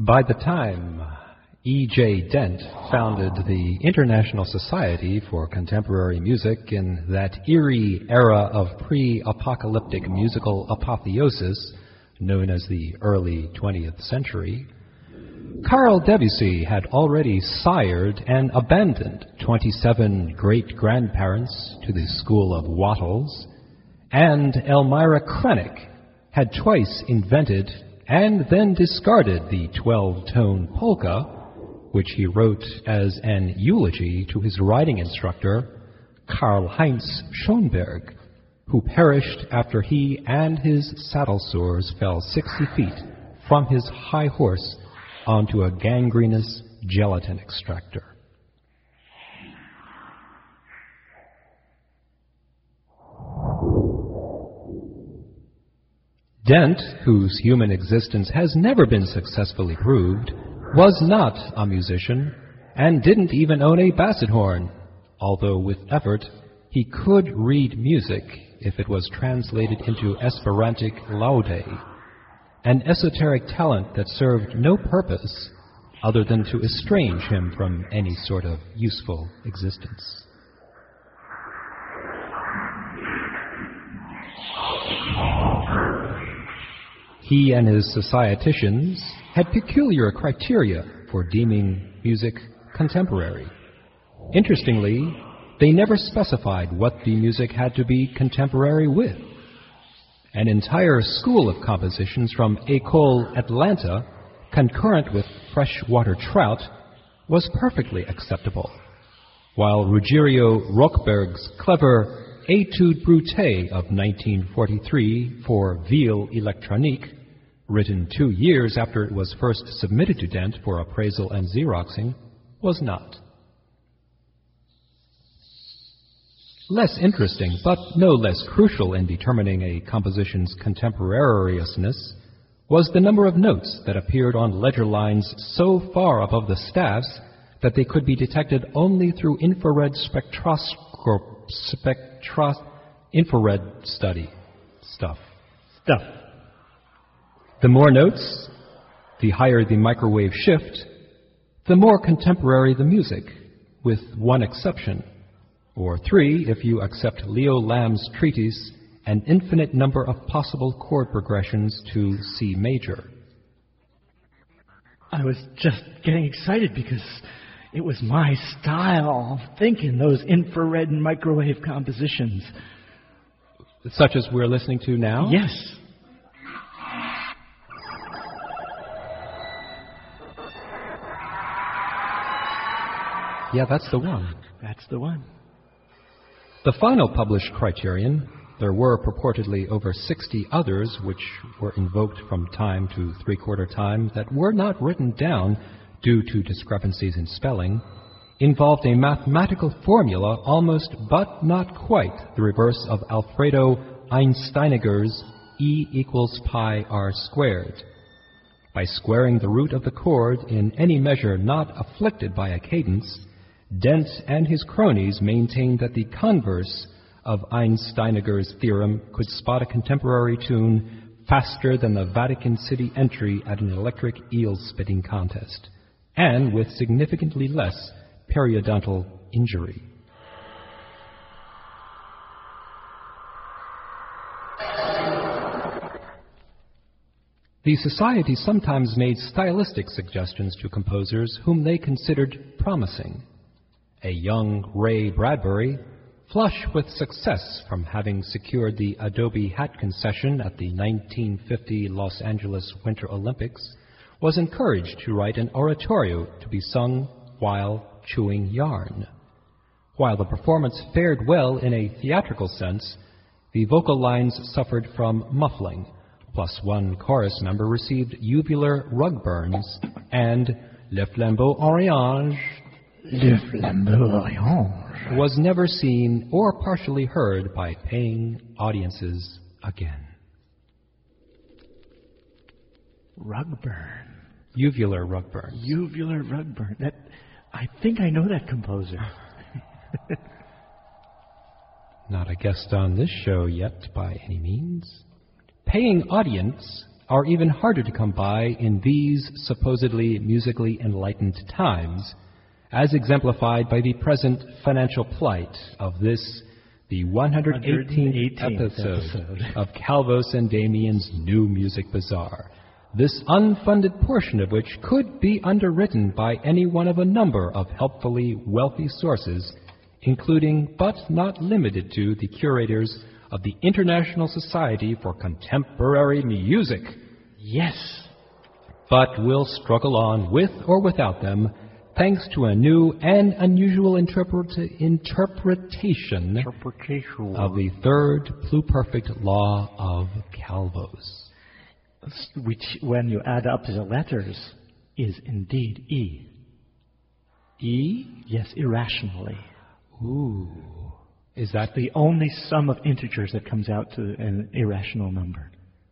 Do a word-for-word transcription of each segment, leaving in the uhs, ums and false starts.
By the time E J Dent founded the International Society for Contemporary Music in that eerie era of pre-apocalyptic musical apotheosis known as the early twentieth century, Carl Debussy had already sired and abandoned twenty-seven great-grandparents to the school of Wattles, and Elmira Krennic had twice invented and then discarded the twelve-tone polka, which he wrote as an eulogy to his riding instructor, Karl-Heinz Schoenberg, who perished after he and his saddle sores fell sixty feet from his high horse onto a gangrenous gelatin extractor. Dent, whose human existence has never been successfully proved, was not a musician and didn't even own a basset horn, although with effort he could read music if it was translated into Esperantic laude, an esoteric talent that served no purpose other than to estrange him from any sort of useful existence. He and his societicians had peculiar criteria for deeming music contemporary. Interestingly, they never specified what the music had to be contemporary with. An entire school of compositions from École Atlanta, concurrent with freshwater trout, was perfectly acceptable, while Ruggiero Rochberg's clever Étude Brute of nineteen forty-three for Ville Electronique, written two years after it was first submitted to Dent for appraisal and Xeroxing, was not. Less interesting, but no less crucial in determining a composition's contemporaneousness, was the number of notes that appeared on ledger lines so far above the staffs that they could be detected only through infrared spectroscope, spectros, infrared study stuff. Stuff. The more notes, the higher the microwave shift, the more contemporary the music, with one exception, or three if you accept Leo Lamb's treatise, An Infinite Number of Possible Chord Progressions to C major. I was just getting excited because it was my style of thinking, those infrared and microwave compositions. Such as we're listening to now? Yes. Yeah, that's the one. That's the one. The final published criterion, there were purportedly over sixty others which were invoked from time to three-quarter time that were not written down due to discrepancies in spelling, involved a mathematical formula almost but not quite the reverse of Alfredo Einsteinegger's E equals pi r squared. By squaring the root of the chord in any measure not afflicted by a cadence, Dent and his cronies maintained that the converse of Einsteinegger's theorem could spot a contemporary tune faster than the Vatican City entry at an electric eel-spitting contest, and with significantly less periodontal injury. The Society sometimes made stylistic suggestions to composers whom they considered promising. A young Ray Bradbury, flush with success from having secured the Adobe hat concession at the nineteen fifty Los Angeles Winter Olympics, was encouraged to write an oratorio to be sung while chewing yarn. While the performance fared well in a theatrical sense, the vocal lines suffered from muffling, plus one chorus member received uvular rug burns, and Le Flambeau Orange Le Flambeau Orange was never seen or partially heard by paying audiences again. Rug burn. Uvular rug burn. Uvular rug burn. That, I think I know that composer. Not a guest on this show yet by any means. Paying audience are even harder to come by in these supposedly musically enlightened times, as exemplified by the present financial plight of this, the one hundred eighteenth episode, episode of Calvos and Damien's New Music Bazaar, this unfunded portion of which could be underwritten by any one of a number of helpfully wealthy sources, including but not limited to the curators of the International Society for Contemporary Music. Yes. But we'll struggle on with or without them, thanks to a new and unusual interpret- interpretation, interpretation of the third pluperfect law of Calvos. Which, when you add up the letters, is indeed E. E? Yes, irrationally. Ooh. Is that the only sum of integers that comes out to an irrational number?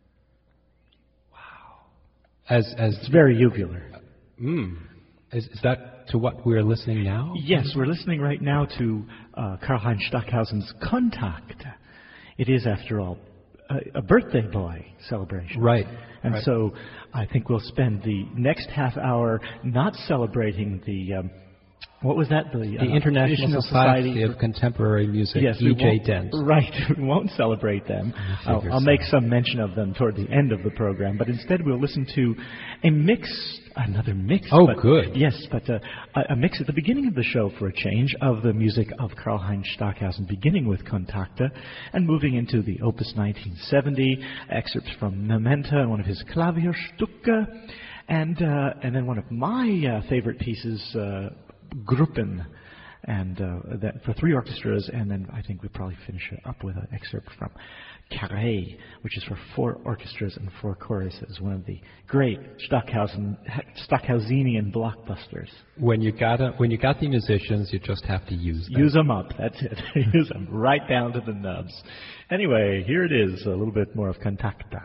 Wow. As, as it's very uvular. Mm. Is, is that to what we're listening now? Yes, we're listening right now to uh, Karlheinz Stockhausen's Kontakt. It is, after all, a, a birthday boy celebration. Right. And right. so I think we'll spend the next half hour not celebrating the... Um, What was that? The, the uh, International Society, Society of Contemporary Music, yes, E J Dent. Right, we won't celebrate them. I'll, I'll so. make some mention of them toward the end of the program, but instead we'll listen to a mix, another mix. Oh, but, good. Yes, but uh, a, a mix at the beginning of the show for a change of the music of Karlheinz Stockhausen, beginning with Kontakte and moving into the Opus nineteen seventy, excerpts from Memento and one of his Klavierstücke, and, uh, and then one of my uh, favorite pieces, uh, Gruppen, and uh, that for three orchestras, and then I think we'll probably finish it up with an excerpt from Carré, which is for four orchestras and four choruses, one of the great Stockhausen, Stockhausenian blockbusters. When you got a, when you got the musicians, you just have to use them. Use them up, that's it. Use them right down to the nubs. Anyway, here it is, a little bit more of Kontakte.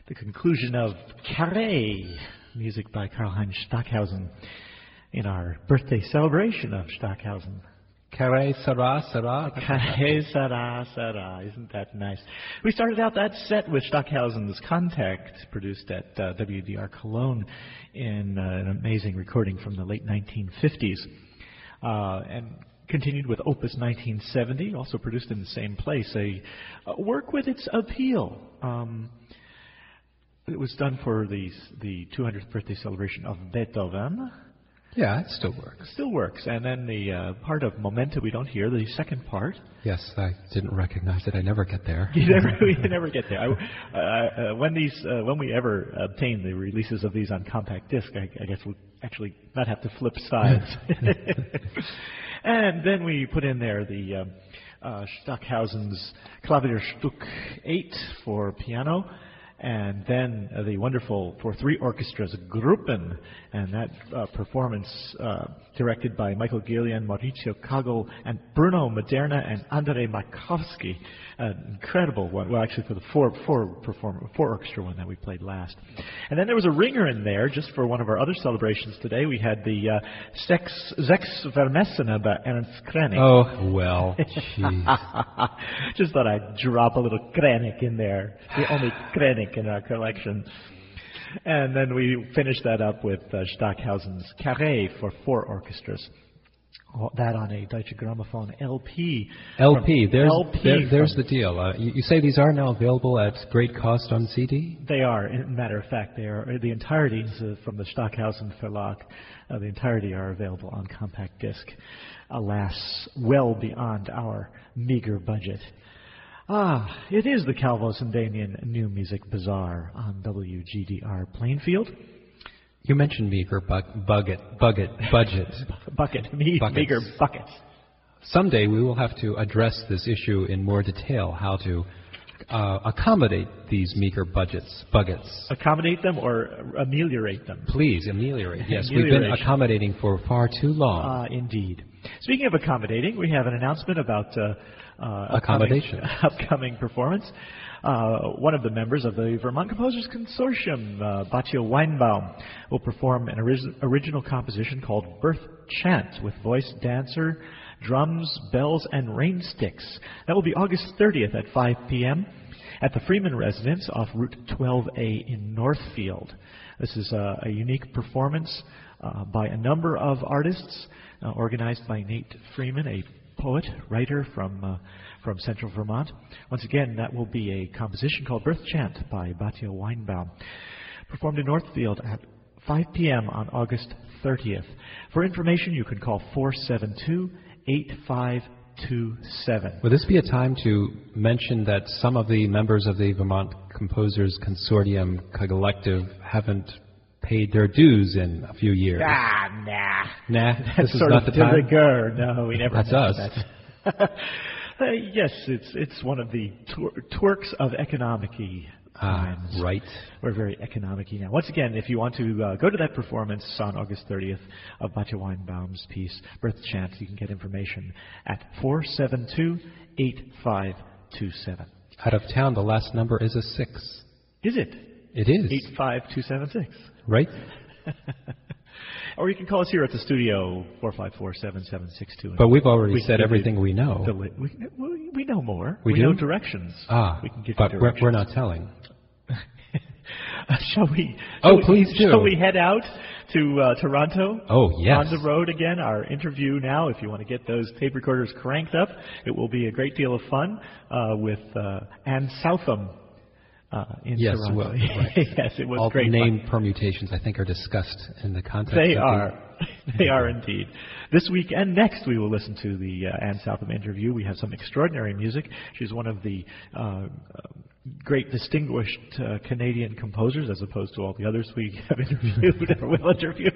the conclusion of Carré, music by Karlheinz Stockhausen, in our birthday celebration of Stockhausen. Carré sera sera. Carré sera sera. Isn't that nice? We started out that set with Stockhausen's Contact, produced at uh, W D R Cologne in uh, an amazing recording from the late nineteen fifties. Uh, and continued with Opus nineteen seventy, also produced in the same place, a, a work with its appeal. Um, it was done for the, the two hundredth birthday celebration of Beethoven. Yeah, it still works. Still works. And then the uh, part of Momenta we don't hear, the second part. Yes, I didn't recognize it. I never get there. You never, we never get there. I, uh, uh, when these, uh, when we ever obtain the releases of these on compact disc, I, I guess we'll actually not have to flip sides. And then we put in there the um, uh, Stockhausen's Klavierstück eight for piano, and then uh, the wonderful for three orchestras Gruppen, and that uh, performance uh, directed by Michael Gillian, Maurizio Kagel, and Bruno Maderna and Andrei Markowski. An incredible one. Well, actually, for the four four perform four orchestra one that we played last. And then there was a ringer in there just for one of our other celebrations today. We had the uh, Sex Sechs Vermessene by Ernst Krenek. Oh well, jeez. Just thought I'd drop a little Krenek in there. The only Krenek in our collection. And then we finished that up with uh, Stockhausen's Carré for four orchestras. Oh, that on a Deutsche Grammophon L P. L P, there's, L P there, there's the deal. Uh, you, you say these are now available at great cost on C D? They are. As a matter of fact, they are. The entirety uh, from the Stockhausen Verlag, uh, the entirety are available on compact disc. Alas, well beyond our meager budget. Ah, it is the Calvo-Sundanian New Music Bazaar on W G D R Plainfield. You mentioned meager bu- bucket, bucket, budget. Bucket, me- meager bucket. Someday we will have to address this issue in more detail, how to uh, accommodate these meager budgets, buckets. Accommodate them or ameliorate them? Please, ameliorate. Yes, we've been accommodating for far too long. Ah, uh, indeed. Speaking of accommodating, we have an announcement about uh, uh, accommodation. Upcoming, upcoming performance. Uh, one of the members of the Vermont Composers Consortium, uh, Batya Weinbaum, will perform an ori- original composition called Birth Chant with voice, dancer, drums, bells, and rain sticks. That will be August thirtieth at five p.m. at the Freeman Residence off Route twelve A in Northfield. This is a, a unique performance uh, by a number of artists, uh, organized by Nate Freeman, a poet, writer from uh, from Central Vermont. Once again, that will be a composition called Birth Chant by Batya Weinbaum, performed in Northfield at five p.m. on August thirtieth. For information, you can call four seven two, eight five two seven. Would this be a time to mention that some of the members of the Vermont Composers Consortium collective haven't paid their dues in a few years? Ah, nah. Nah, That's this is sort not of the time? de rigueur. No, we never That's us. That. uh, yes, it's it's one of the twer- twerks of economic-y times. Ah, right. We're very economic-y now. Once again, if you want to uh, go to that performance on August thirtieth of Batya Weinbaum's piece, Birth Chant, you can get information at four seven two, eight five two seven. Out of town, the last number is a six. Is it? It is. eight five two seven six. Right. Or you can call us here at the studio, four five four, seven seven six two. But we've already we said everything we know. Li- we, we know more. We, we do? know directions. Ah, we can give but you we're, directions. we're not telling. uh, shall we? Oh, shall we, please do. Shall we head out to uh, Toronto? Oh, yes. On the road again. Our interview now, if you want to get those tape recorders cranked up, it will be a great deal of fun uh, with uh, Anne Southam. Uh, in yes, Toronto. well, right. Yes, it was All great. the name fun. permutations, I think, are discussed in the context. They of are. The They are indeed. This week and next, we will listen to the uh, Anne Southam interview. We have some extraordinary music. She's one of the uh, uh, great distinguished uh, Canadian composers, as opposed to all the others we have interviewed or will interview.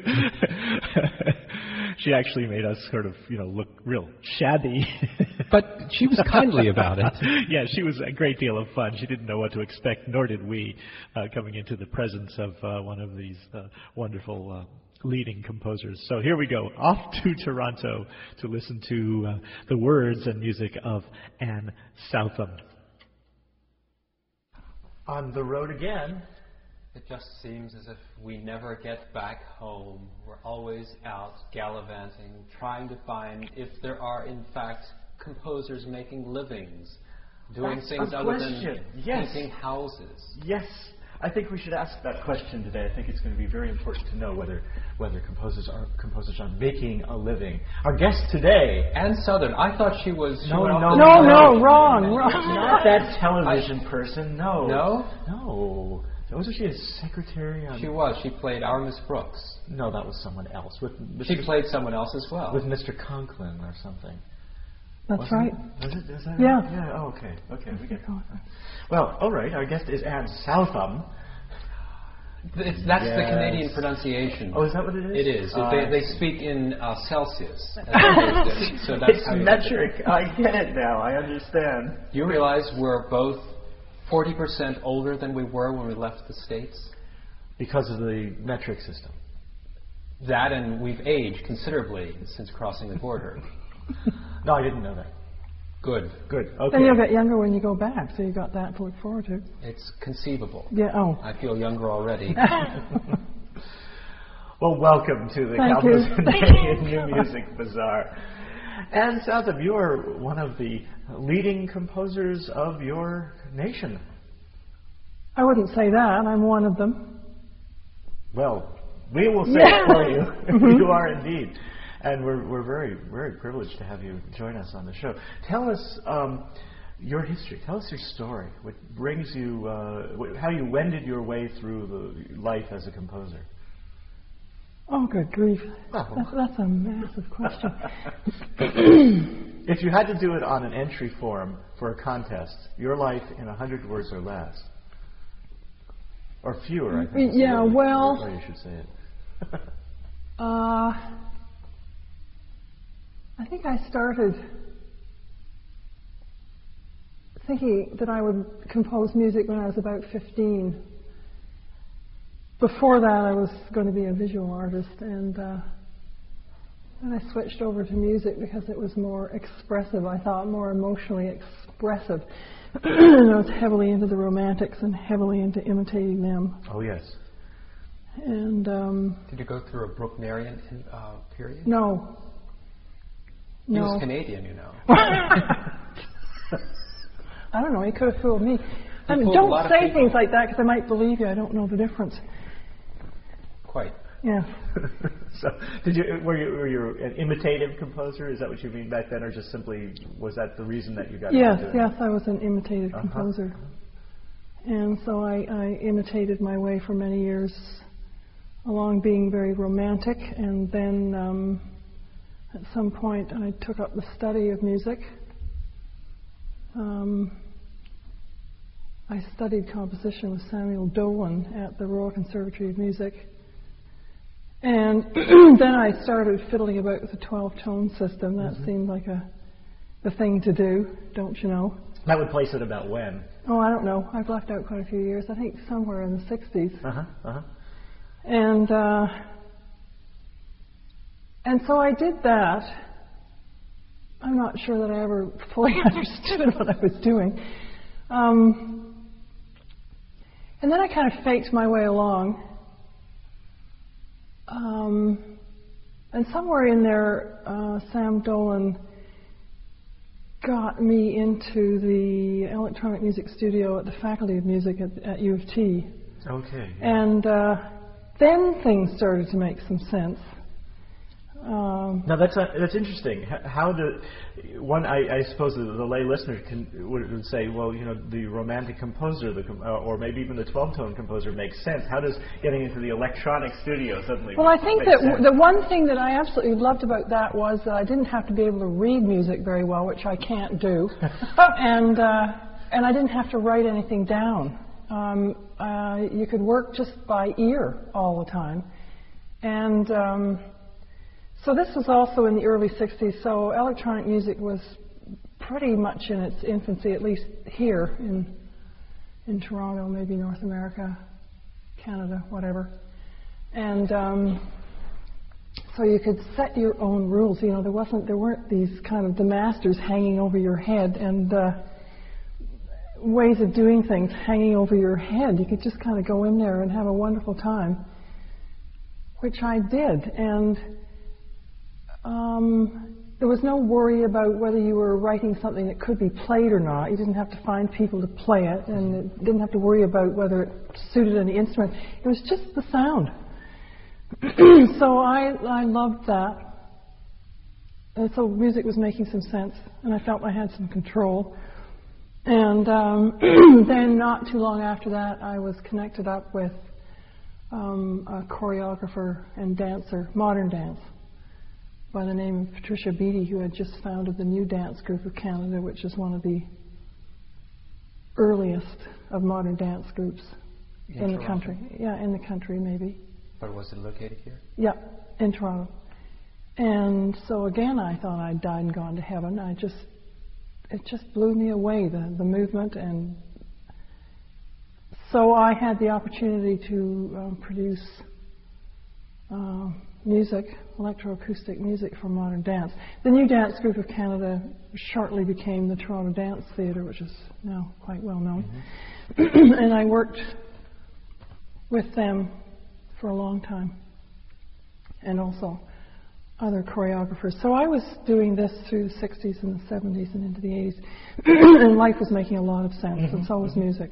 She actually made us sort of, you know, look real shabby. But she was kindly about it. Yeah, she was a great deal of fun. She didn't know what to expect, nor did we, uh, coming into the presence of uh, one of these uh, wonderful uh, leading composers. So here we go, off to Toronto to listen to uh, the words and music of Anne Southam. On the road again It just seems as if we never get back home. We're always out gallivanting, trying to find if there are, in fact, composers making livings, doing That's things a other question. than Yes. painting houses. Yes, I think we should ask that question today. I think it's going to be very important to know whether whether composers are composers are making a living. Our guest today, Anne Southern, I thought she was... She No, went off no, the No, television. no, wrong, wrong. not that television person. No, No? no. Wasn't she a secretary? On She was. She played our Miss Brooks. No, that was someone else. With She Mister played someone else as well. with Mister Conklin or something. That's Wasn't right. it? Was it? Is that Yeah. right? Yeah. Oh, okay. Okay. We get it. Well, all right. Our guest is Anne Southam. It's, that's the Yes. Canadian pronunciation. Oh, is that what it is? It is. Uh, they, they speak in uh, Celsius. as opposed to- so that's It's how you metric. I get it now. I understand. You realize we're both forty percent older than we were when we left the States? Because of the metric system. That, and we've aged considerably since crossing the border. No, I didn't know that. Good. Good. Okay. Then you'll get younger when you go back, so you got that to look forward to. It's conceivable. Yeah, oh. I feel younger already. Well, welcome to the Thank Kalamazoo you. Canadian New Music Bazaar. Anne Southam, you are one of the leading composers of your nation. I wouldn't say that. I'm one of them. Well, we will say Yeah. it for you. You are indeed. And we're, we're very, very privileged to have you join us on the show. Tell us um, your history. Tell us your story. What brings you, uh, wh- how you wended your way through the life as a composer. Oh, good grief. Oh. That's, that's a massive question. If you had to do it on an entry form for a contest, your life in a hundred words or less, or fewer, I think. is the Yeah, way you- well- the way you should say it. Uh, I think I started thinking that I would compose music when I was about fifteen. Before that, I was going to be a visual artist, and uh, then I switched over to music because it was more expressive, I thought, more emotionally expressive. And I was heavily into the Romantics and heavily into imitating them. Oh, yes. And um, Did you go through a Brucknerian uh, period? no. He No. was Canadian, you know. I don't know. He could have fooled me. I mean, fooled a don't lot of say people. things like that because I might believe you. I don't know the difference. Quite. Yeah. So, did you were you were you an imitative composer? Is that what you mean back then, or just simply was that the reason that you got Yes. into it? Yes. I was an imitative Uh-huh. composer, and so I, I imitated my way for many years along being very romantic, and then um, at some point I took up the study of music. Um, I studied composition with Samuel Dolan at the Royal Conservatory of Music. And then I started fiddling about with the twelve-tone system. That Mm-hmm. seemed like a the thing to do, don't you know? That would place it about when? Oh, I don't know. I've left out quite a few years. I think somewhere in the sixties. Uh-huh, uh-huh. And uh, and so I did that. I'm not sure that I ever fully understood what I was doing. Um, and then I kind of faked my way along. Um, and somewhere in there, uh, Sam Dolan got me into the electronic music studio at the Faculty of Music at, at U of T. Okay. And uh, then things started to make some sense. Um, Now that's uh, that's interesting. H- How do one? I, I suppose the, the lay listener can would, would say, well, you know, the romantic composer, the com- uh, or maybe even the twelve-tone composer makes sense. How does getting into the electronic studio suddenly? well, I think make that sense? w- the one thing that I absolutely loved about that was that I didn't have to be able to read music very well, which I can't do, and uh, and I didn't have to write anything down. Um, uh, you could work just by ear all the time, and um, so this was also in the early sixties. So electronic music was pretty much in its infancy, at least here in in Toronto, maybe North America, Canada, whatever. And um, so you could set your own rules. You know, there wasn't, there weren't these kind of the masters hanging over your head. And uh, ways of doing things hanging over your head. You could just kind of go in there and have a wonderful time, which I did. And um, there was no worry about whether you were writing something that could be played or not. You didn't have to find people to play it, and it didn't have to worry about whether it suited any instrument. It was just the sound. So I, I loved that. And so music was making some sense, and I felt I had some control. And um, then not too long after that, I was connected up with um, a choreographer and dancer, modern dance, by the name of Patricia Beattie, who had just founded the New Dance Group of Canada, which is one of the earliest of modern dance groups in, in the country. Yeah, in the country, maybe. But was it located here? Yeah, in Toronto. And so again, I thought I'd died and gone to heaven. I just, it just blew me away, the, the movement. And so I had the opportunity to um, produce uh, music, electroacoustic music for modern dance. The New Dance Group of Canada shortly became the Toronto Dance Theatre, which is now quite well known. Mm-hmm. And I worked with them for a long time, and also other choreographers. So I was doing this through the sixties and the seventies and into the eighties, and life was making a lot of sense, mm-hmm. and so was music.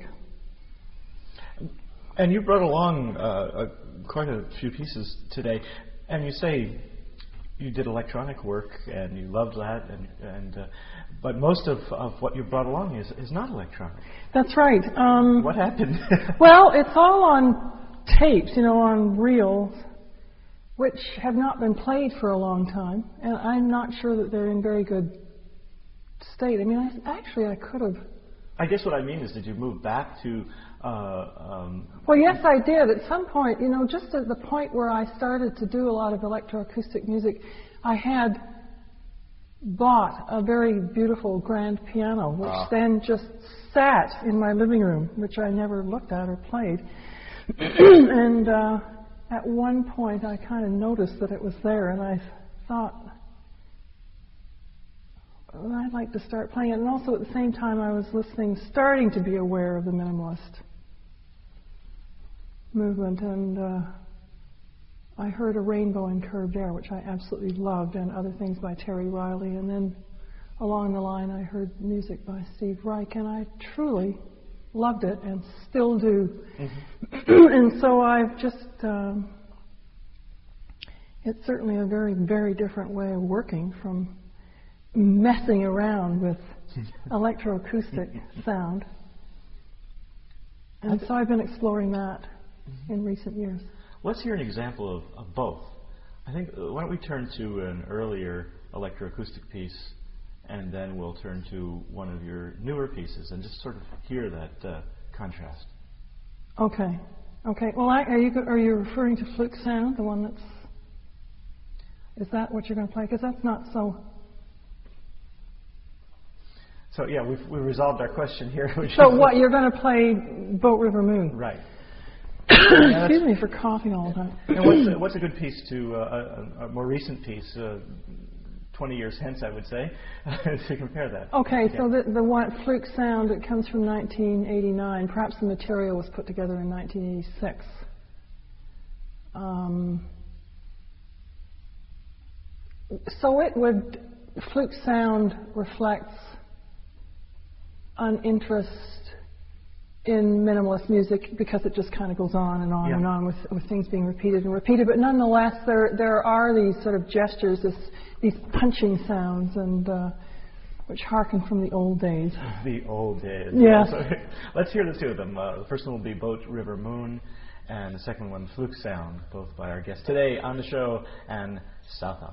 And you brought along uh, a, quite a few pieces today, and you say you did electronic work and you loved that, and, and uh, but most of, of what you brought along is, is not electronic. That's right. Um, what happened? Well, it's all on tapes, you know, on reels, which have not been played for a long time, and I'm not sure that they're in very good state. I mean, I, actually, I could have. I guess what I mean is, did you move back to? Uh, um, well, yes, I did. At some point, you know, just at the point where I started to do a lot of electroacoustic music, I had bought a very beautiful grand piano, which ah. then just sat in my living room, which I never looked at or played. And uh, at one point, I kind of noticed that it was there, and I thought, well, I'd like to start playing it. And also at the same time, I was listening, starting to be aware of the minimalist movement, and uh, I heard A Rainbow in Curved Air, which I absolutely loved, and other things by Terry Riley. And then along the line, I heard music by Steve Reich, and I truly loved it and still do. Mm-hmm. And so I've just, um, it's certainly a very, very different way of working from messing around with electroacoustic sound. And so I've been exploring that mm-hmm. in recent years. Let's hear an example of, of both. I think, uh, why don't we turn to an earlier electroacoustic piece, and then we'll turn to one of your newer pieces and just sort of hear that uh, contrast. Okay. Okay. Well, I, are you are you referring to Fluke Sound, the one that's... Is that what you're going to play? Because that's not so... So, yeah, we've we resolved our question here. Which so what, you're going to play Boat River Moon? Right. Excuse me for coughing all the time. And what's a, what's a good piece to, uh, a, a more recent piece, uh, twenty years hence, I would say, to compare that? Okay, yeah. so the, the one, Fluke Sound, it comes from nineteen eighty-nine. Perhaps the material was put together in nineteen eighty-six. Um, so it would, Fluke Sound reflects an interest in minimalist music because it just kind of goes on and on yeah. and on with, with things being repeated and repeated. But nonetheless, there there are these sort of gestures, this, these punching sounds, and uh, which harken from the old days. The old days. Yes. So let's hear the two of them. Uh, the first one will be Boat River Moon, and the second one, Fluke Sound, both by our guest today on the show, Anne Southop.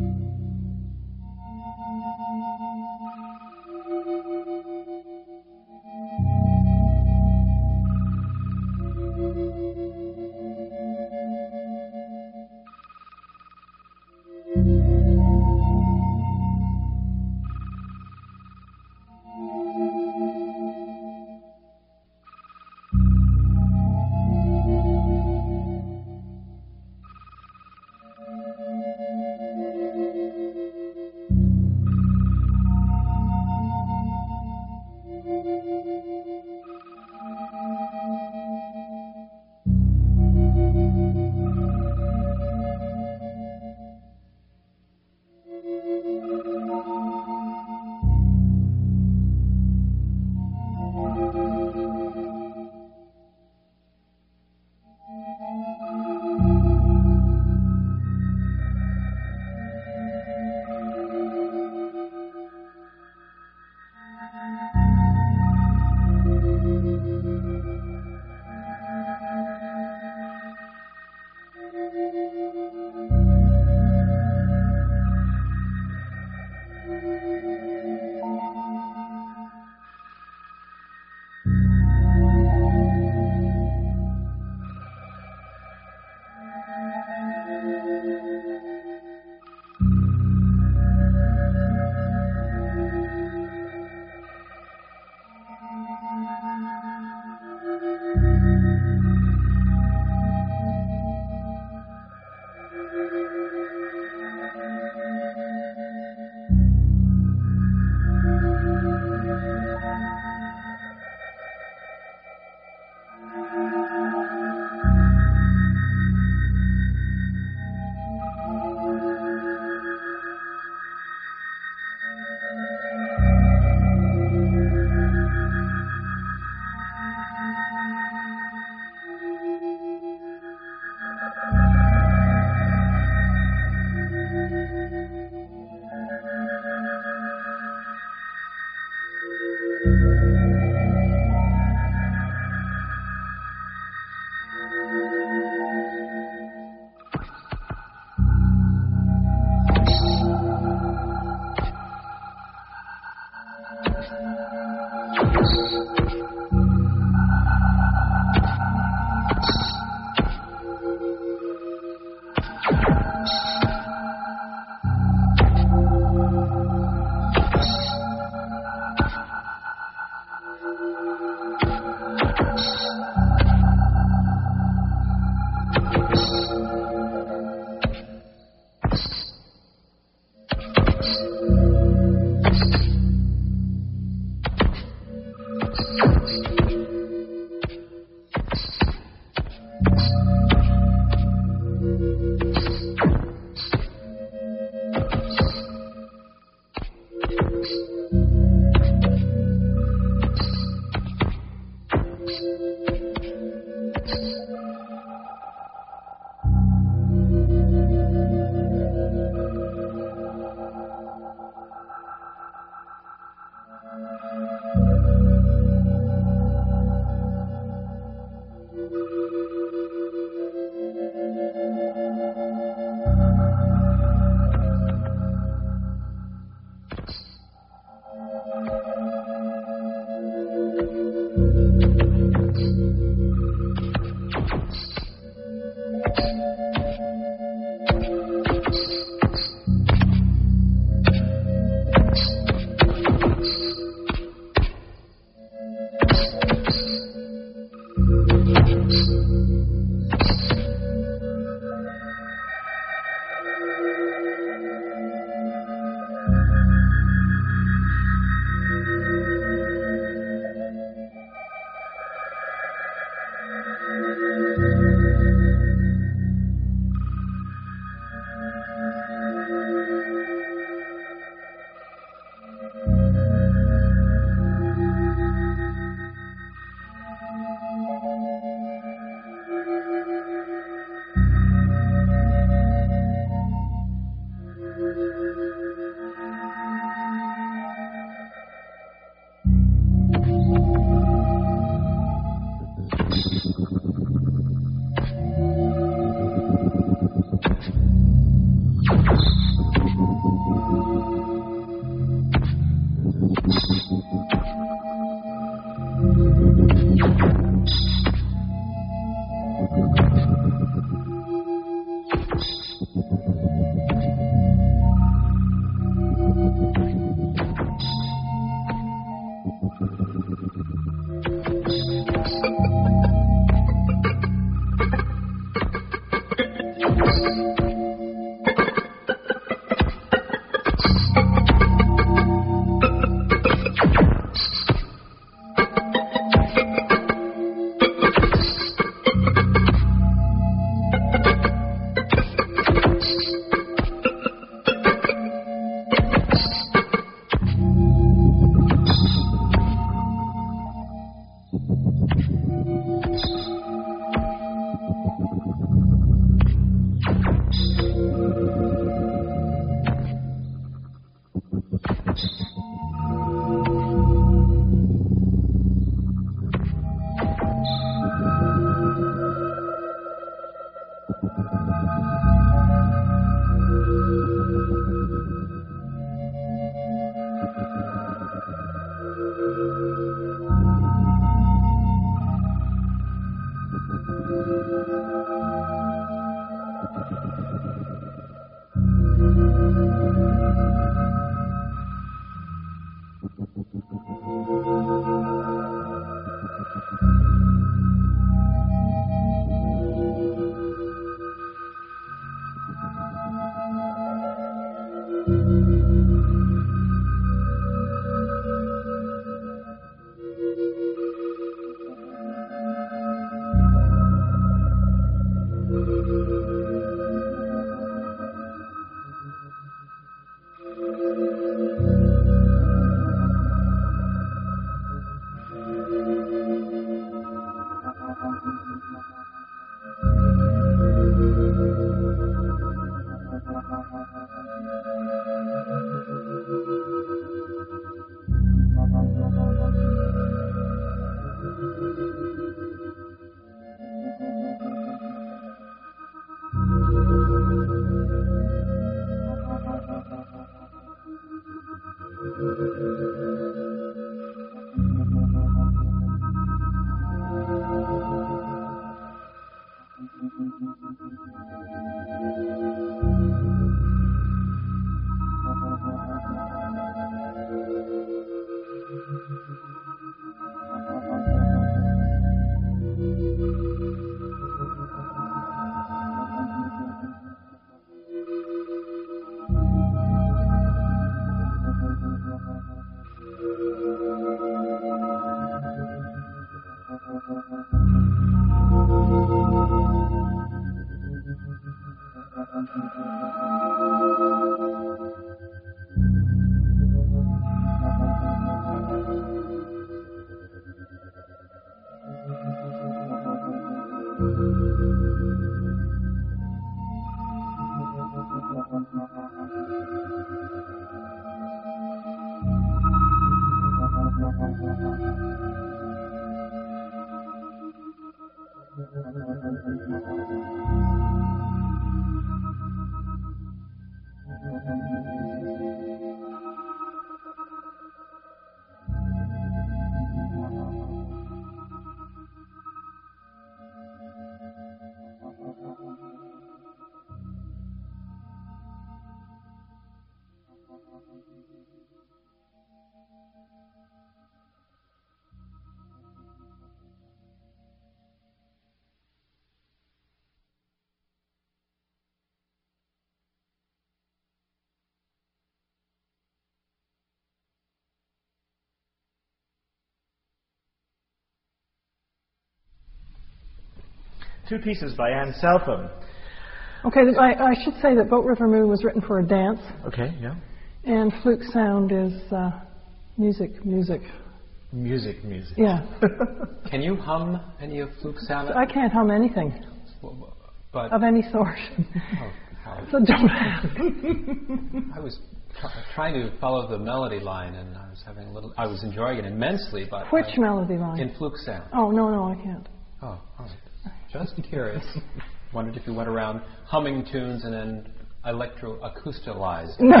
Two pieces by Anne Southam. Okay, I, I should say that Boat River Moon was written for a dance. Okay, yeah. And Fluke Sound is uh, music, music. Music, music. Yeah. Can you hum any of Fluke Sound? I can't hum anything but of any sort. Oh, how- So don't ask. I was tr- trying to follow the melody line, and I was having a little. I was enjoying it immensely, but Which I, melody line? in Fluke Sound. Oh, no, no, I can't. Oh, all right. Just curious. Wondered if you went around humming tunes and then electro-acoustalized. No.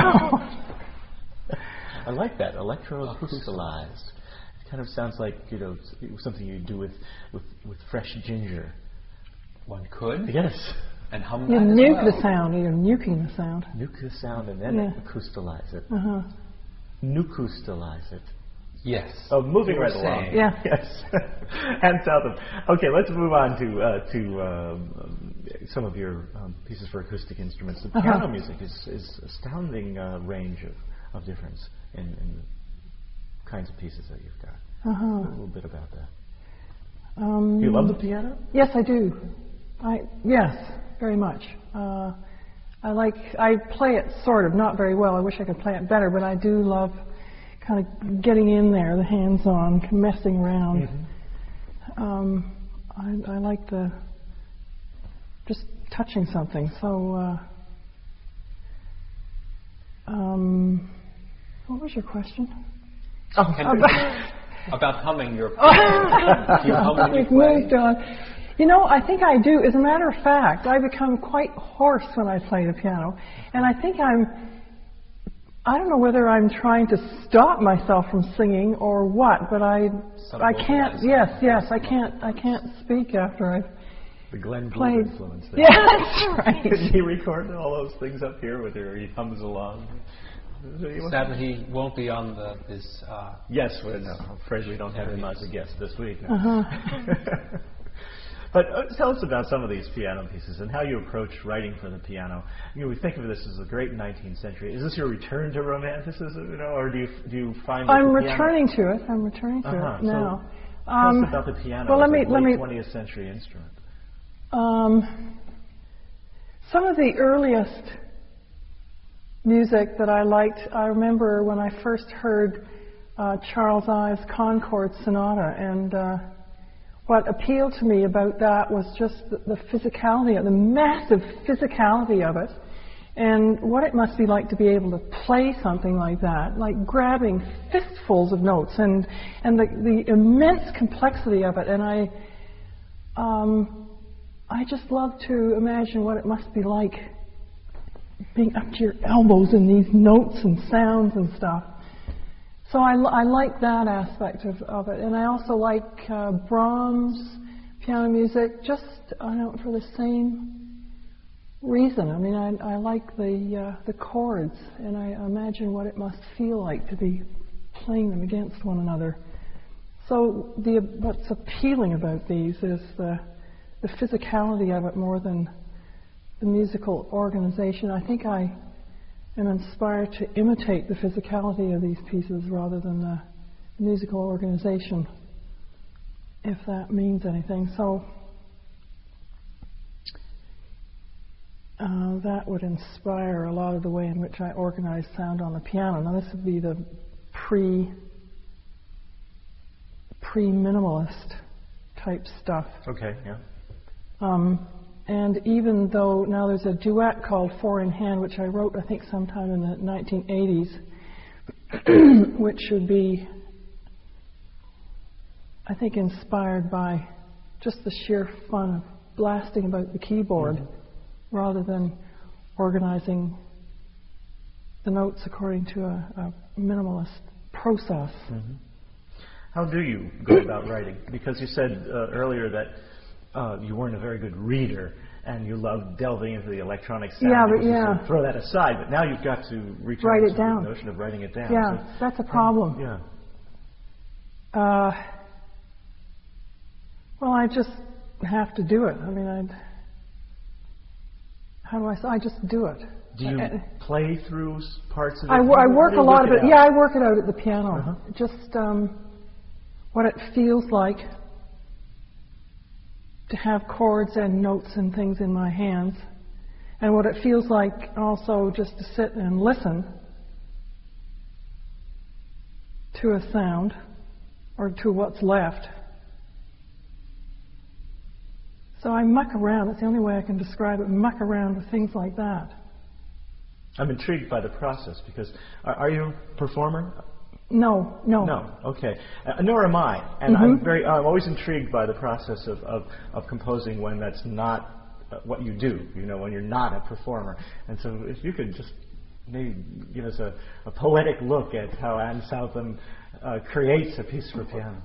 I like that, electro-acoustalized. It kind of sounds like, you know, something you do with, with, with fresh ginger. One could. Yes. And hum You that as nuke well. the sound, you're nuking the sound. Nuke the sound and then Yeah. acoustalize it. Uh-huh. Nucoustalize it. Yes. Oh, moving You were right along. saying. Yeah. Yes. And Southam. Okay, let's move on to uh, to um, um, some of your um, pieces for acoustic instruments. The Uh-huh. piano music is is astounding uh, range of, of difference in, in the kinds of pieces that you've got. Uh-huh. A little bit about that. Um, Do you love the piano? Yes, I do. I yes, very much. Uh, I like. I play it sort of, not very well. I wish I could play it better, but I do love kind of getting in there, the hands-on, messing around. Mm-hmm. Um, I, I like the just touching something. So, uh, um, what was your question? Oh, about, about humming your piano. Do you hum when you We've play? moved on. You know, I think I do. As a matter of fact, I become quite hoarse when I play the piano, and I think I'm. I don't know whether I'm trying to stop myself from singing or what, but I, Some I can't. vocalizing. Yes, yes, I can't. I can't speak after I've The Glenn Gould played. influence there. Yeah, that's right. Did he record all those things up here with her? He hums along. Sadly, he won't be on the this. Uh, Yes, well, no, I'm afraid we don't have him as a guest this week. No. Uh-huh. But uh, tell us about some of these piano pieces and how you approach writing for the piano. You know, we think of this as a great nineteenth century. Is this your return to romanticism, you know, or do you do you find that I'm the piano- returning to it. I'm returning to Uh-huh, it now. So Um, tell us about the piano well, as let me a let late me. twentieth century instrument. Um, some of the earliest music that I liked, I remember when I first heard uh, Charles Ives' Concord Sonata, and uh, what appealed to me about that was just the, the physicality, the massive physicality of it, and what it must be like to be able to play something like that, like grabbing fistfuls of notes, and and the, the immense complexity of it, and I. Um, I just love to imagine what it must be like being up to your elbows in these notes and sounds and stuff. So I, I like that aspect of, of it. And I also like uh, Brahms piano music, just I don't know, for the same reason. I mean, I, I like the, uh, the chords, and I imagine what it must feel like to be playing them against one another. So the, what's appealing about these is the the physicality of it more than the musical organization. I think I am inspired to imitate the physicality of these pieces rather than the musical organization. if that means anything. So uh, that would inspire a lot of the way in which I organize sound on the piano. Now this would be the pre pre-minimalist type stuff. Okay, yeah. Um, and even though now there's a duet called Four in Hand, which I wrote I think sometime in the nineteen eighties, which should be, I think, inspired by just the sheer fun of blasting about the keyboard, mm-hmm. rather than organizing the notes according to a, a minimalist process. Mm-hmm. How do you go about writing? Because you said uh, earlier that uh, you weren't a very good reader and you loved delving into the electronic sound. Yeah, but yeah. Sort of throw that aside, but now you've got to return Write it to down. the notion of writing it down. Yeah, so, that's a problem. Um, yeah. Uh, well, I just have to do it. I mean, I'd, how do I say? I just do it. Do you I, play through parts of it? I, I work a lot of it. it Yeah, I work it out at the piano. Uh-huh. Just um, what it feels like to have chords and notes and things in my hands, and what it feels like also just to sit and listen to a sound or to what's left. So I muck around. That's the only way I can describe it. Muck around with things like that. I'm intrigued by the process because are, are you a performer? No, no. No, okay. Uh, nor am I. And Mm-hmm. I'm very. I'm always intrigued by the process of, of, of composing when that's not uh, what you do, you know, when you're not a performer. And so if you could just maybe give us a, a poetic look at how Anne Southam uh, creates a piece for piano.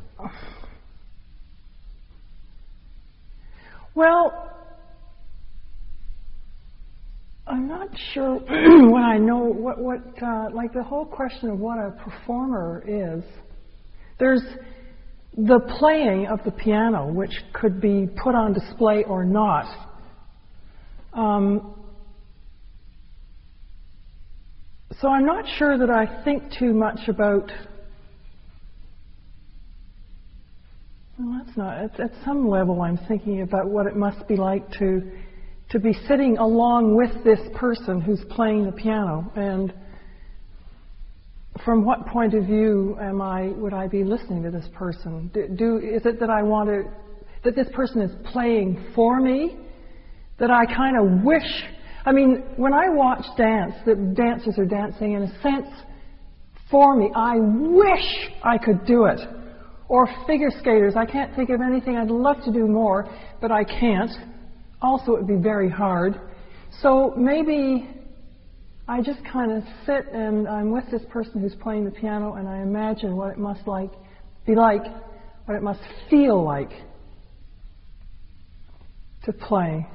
Well, I'm not sure when I know what, what uh, like the whole question of what a performer is. There's the playing of the piano, which could be put on display or not. Um, so I'm not sure that I think too much about. Well, that's not. At, at some level, I'm thinking about what it must be like to to be sitting along with this person who's playing the piano, and from what point of view am I? Would I be listening to this person? Do, do is it that I want to that this person is playing for me? That I kind of wish. I mean, when I watch dance, the dancers are dancing in a sense for me. I wish I could do it. Or figure skaters. I can't think of anything I'd love to do more, but I can't. Also, it would be very hard. So maybe I just kind of sit and I'm with this person who's playing the piano, and I imagine what it must like be like, what it must feel like to play.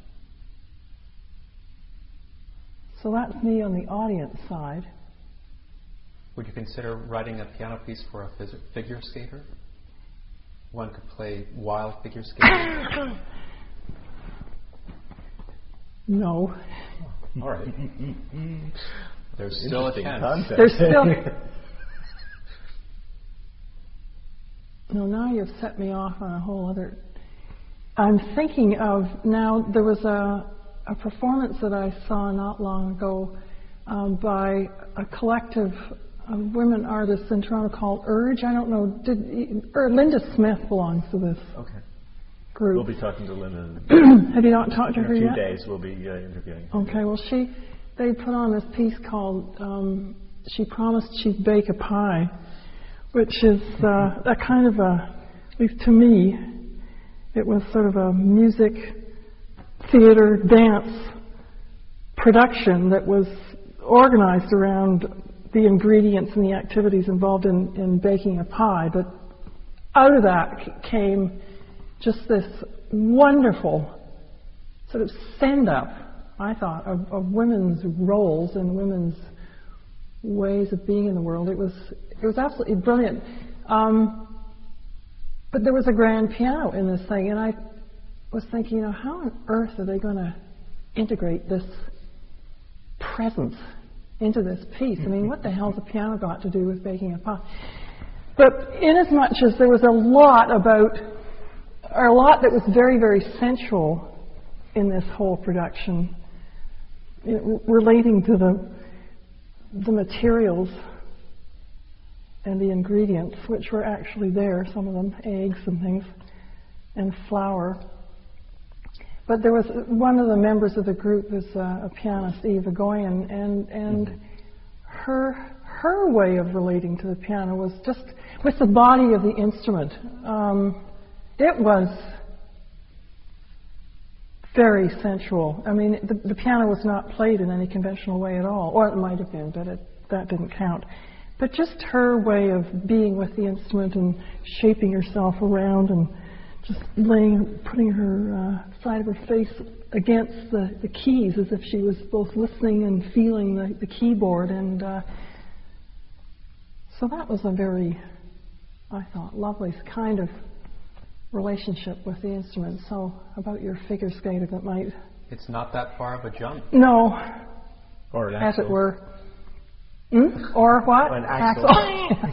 So that's me on the audience side. Would you consider writing a piano piece for a phys- figure skater? One could play wild figure skating. No. All right. There's still a chance. Concept. There's still. No, now you've set me off on a whole other. I'm thinking of now. There was a a performance that I saw not long ago um, by a collective of women artists in Toronto called Urge. I don't know. Did or Linda Smith belongs to this Okay. group. We'll be talking to Linda. Have you not talked to in her a few yet? days. We'll be uh, interviewing her. Okay. Well, she they put on this piece called um, "She Promised She'd Bake a Pie," which is uh, a kind of a, at least to me, it was sort of a music, theater, dance production that was organized around the ingredients and the activities involved in, in baking a pie. But out of that c- came just this wonderful sort of stand-up, I thought, of, of women's roles and women's ways of being in the world. It was it was absolutely brilliant. Um, but there was a grand piano in this thing, and I was thinking, you know, how on earth are they going to integrate this presence into this piece? I mean, what the hell's a piano got to do with baking a pie? but inasmuch as there was a lot about, or a lot that was very, very sensual in this whole production, it, relating to the the materials and the ingredients, which were actually there, some of them, eggs and things, and flour. But there was one of the members of the group was uh, a pianist, Eva Goyen, and and mm-hmm. her her way of relating to the piano was just with the body of the instrument. Um, it was very sensual. I mean, the, the piano was not played in any conventional way at all, or it might have been, but it, that didn't count. But just her way of being with the instrument and shaping herself around and just laying, putting her uh, side of her face against the, the keys as if she was both listening and feeling the, the keyboard. And uh, so that was a very, I thought, lovely kind of relationship with the instrument. So about your figure skate, if it might... It's not that far of a jump. No. Or an as axle. it were. Hmm? Or what? Or an axle. axle.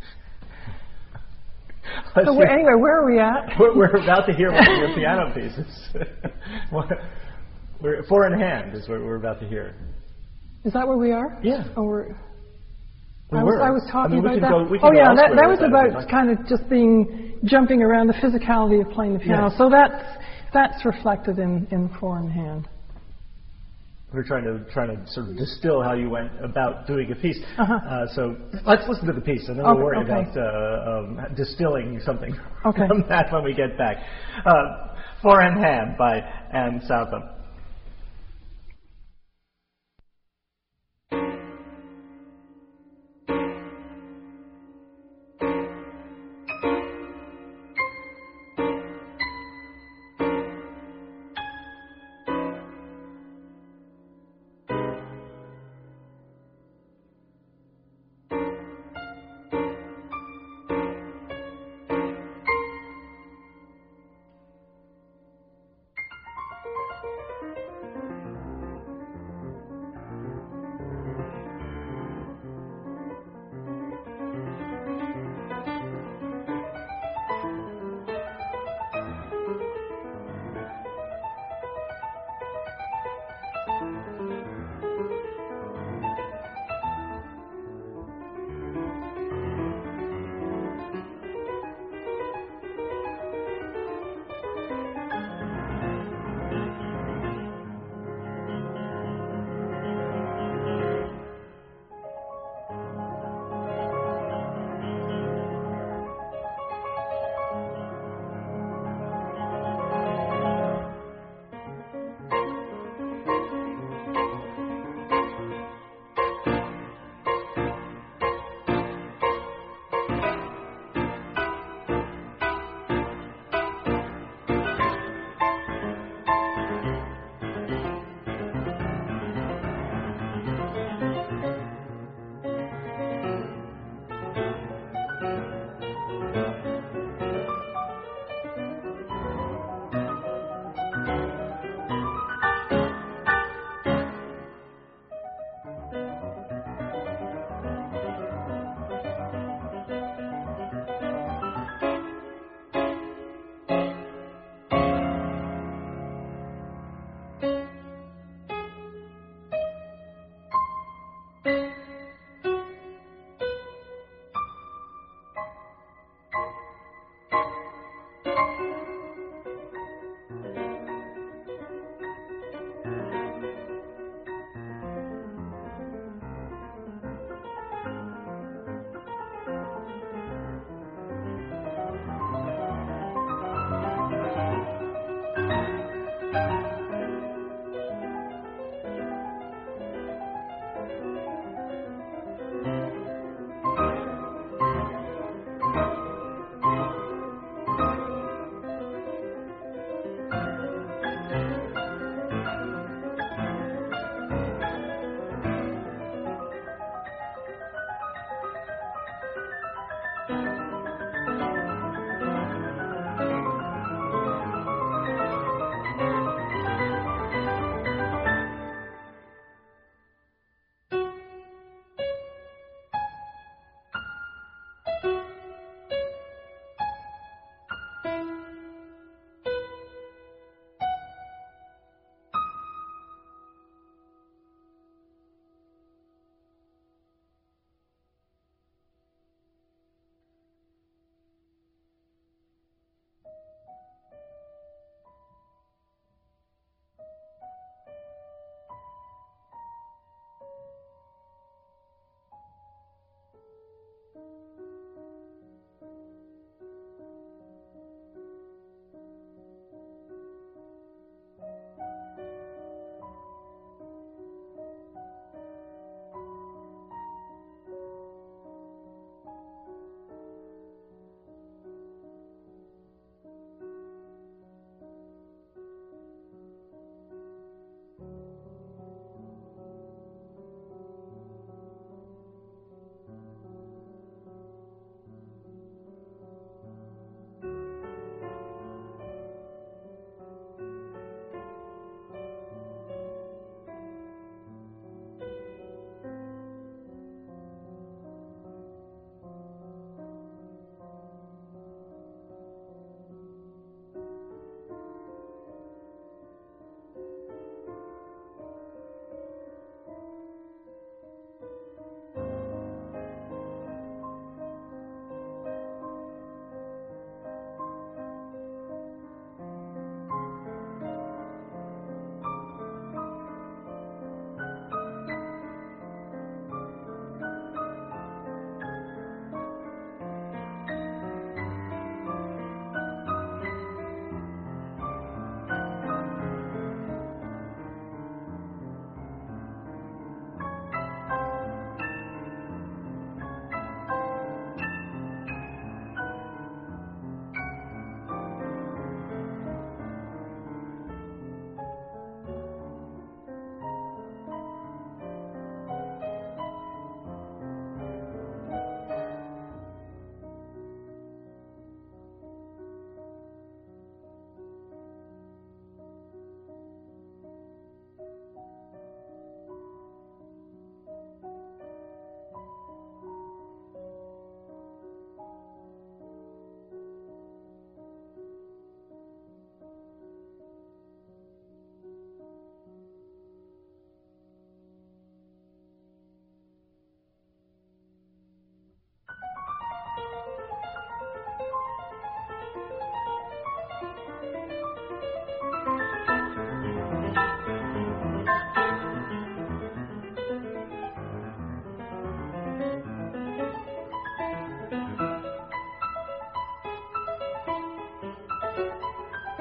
So we're, anyway, where are we at? We're, we're about to hear one of your piano pieces. we're, four in hand is what we're about to hear. Is that where we are? Yeah. Oh, we're, we I, was, I was talking I mean, about that. Go, oh, yeah, that, that was that about like. kind of just being, jumping around, the physicality of playing the piano. Yes. So that's, that's reflected in, in four in hand. We're trying to trying to sort of distill how you went about doing a piece. Uh-huh. Uh, so let's listen to the piece, and then okay, we'll worry okay. about uh, um, distilling something okay. from that when we get back. Uh, Four in Hand by Anne Southam.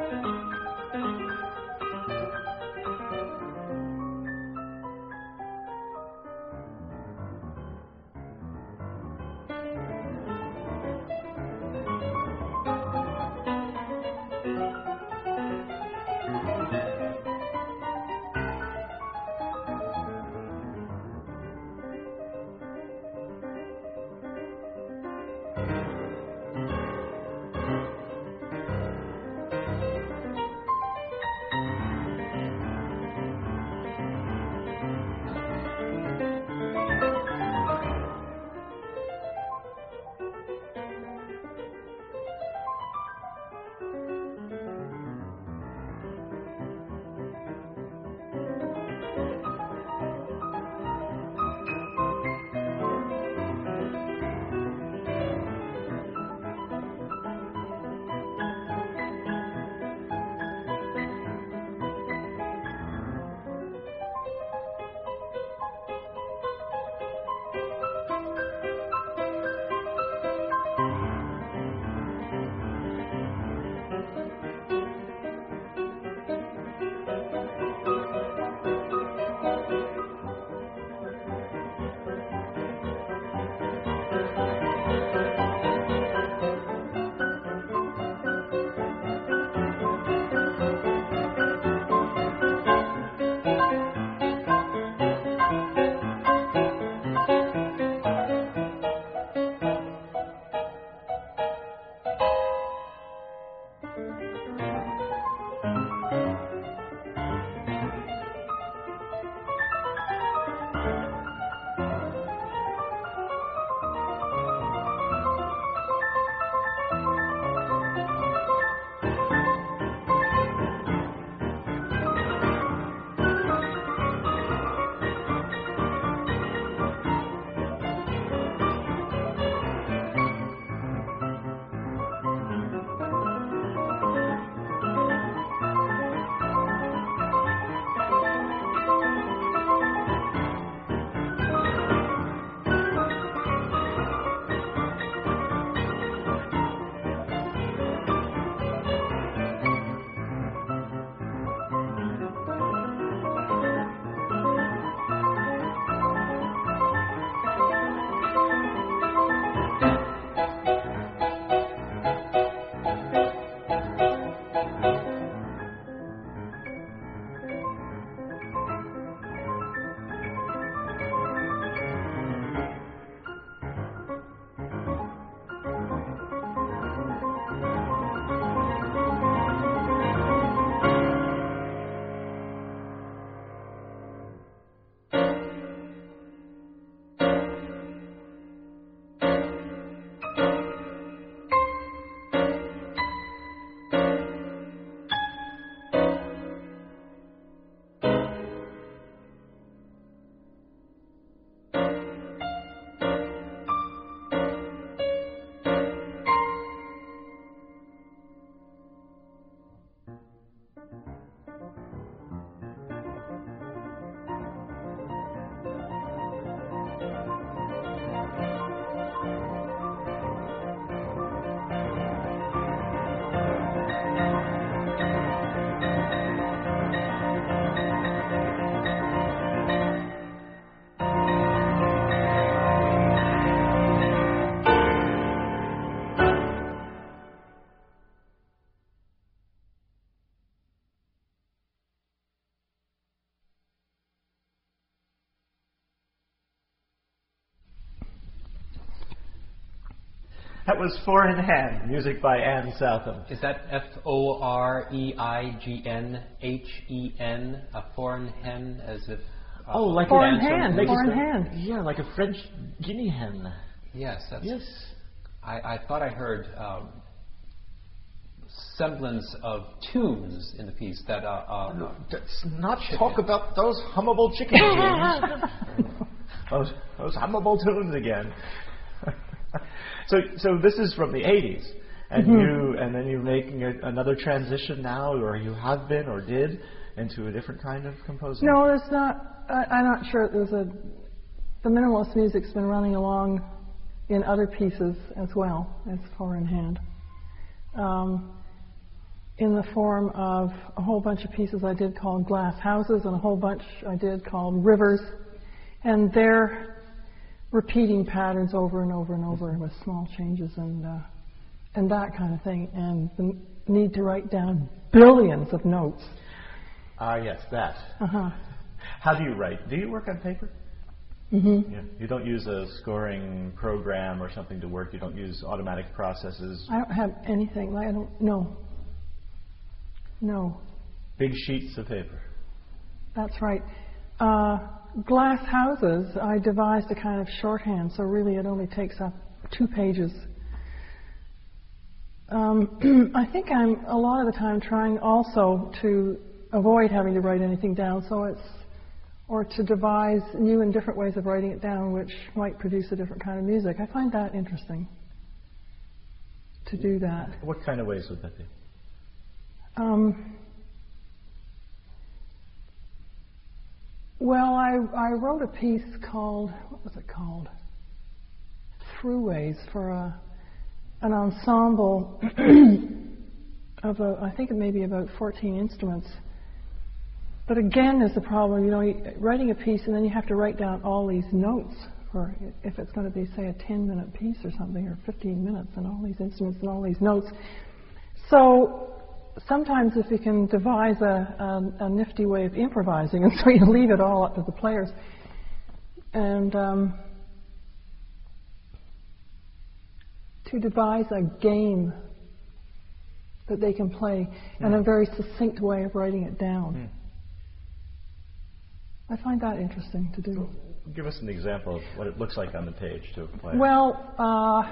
That was Four in Hand, music by Ann Southam. Is that F O R E I G N H E N, a foreign hen, as if... Uh, oh, like four an in hand, like four in a, hand. Yeah, like a French guinea hen. Yes, that's... Yes. I, I thought I heard um, semblance of tunes in the piece that... Uh, uh, no, let's not chicken. Talk about those hummable chicken tunes. those, those hummable tunes again. So, so this is from the eighties, and mm-hmm. you, and then you're making a, another transition now, or you have been, or did, into a different kind of composing. No, it's not. I, I'm not sure. There's a the minimalist music's been running along in other pieces as well as Four in Hand. Um, in the form of a whole bunch of pieces I did called Glass Houses and a whole bunch I did called Rivers. And they're repeating patterns over and over and over with small changes and uh, and that kind of thing. And the need to write down billions of notes. Ah, yes, that. Uh-huh. How do you write? Do you work on paper? Mm-hmm. Yeah. You don't use a scoring program or something to work. You don't use automatic processes. I don't have anything. I don't. No. No. Big sheets of paper. That's right. Uh, Glass Houses, I devised a kind of shorthand, so really it only takes up two pages. Um, I think I'm a lot of the time trying also to avoid having to write anything down, so it's or to devise new and different ways of writing it down, which might produce a different kind of music. I find that interesting to do that. What kind of ways would that be? Um, well, I, I wrote a piece called, what was it called? Throughways, for a, an ensemble of, a, I think it may be about fourteen instruments. But again, there's the problem, you know, writing a piece and then you have to write down all these notes for if it's going to be, say, a ten-minute piece or something, or fifteen minutes, and all these instruments and all these notes. So sometimes if you can devise a, a, a nifty way of improvising, and so you leave it all up to the players, and um, to devise a game that they can play, mm. and a very succinct way of writing it down. Mm. I find that interesting to do. So give us an example of what it looks like on the page to play. Well, uh,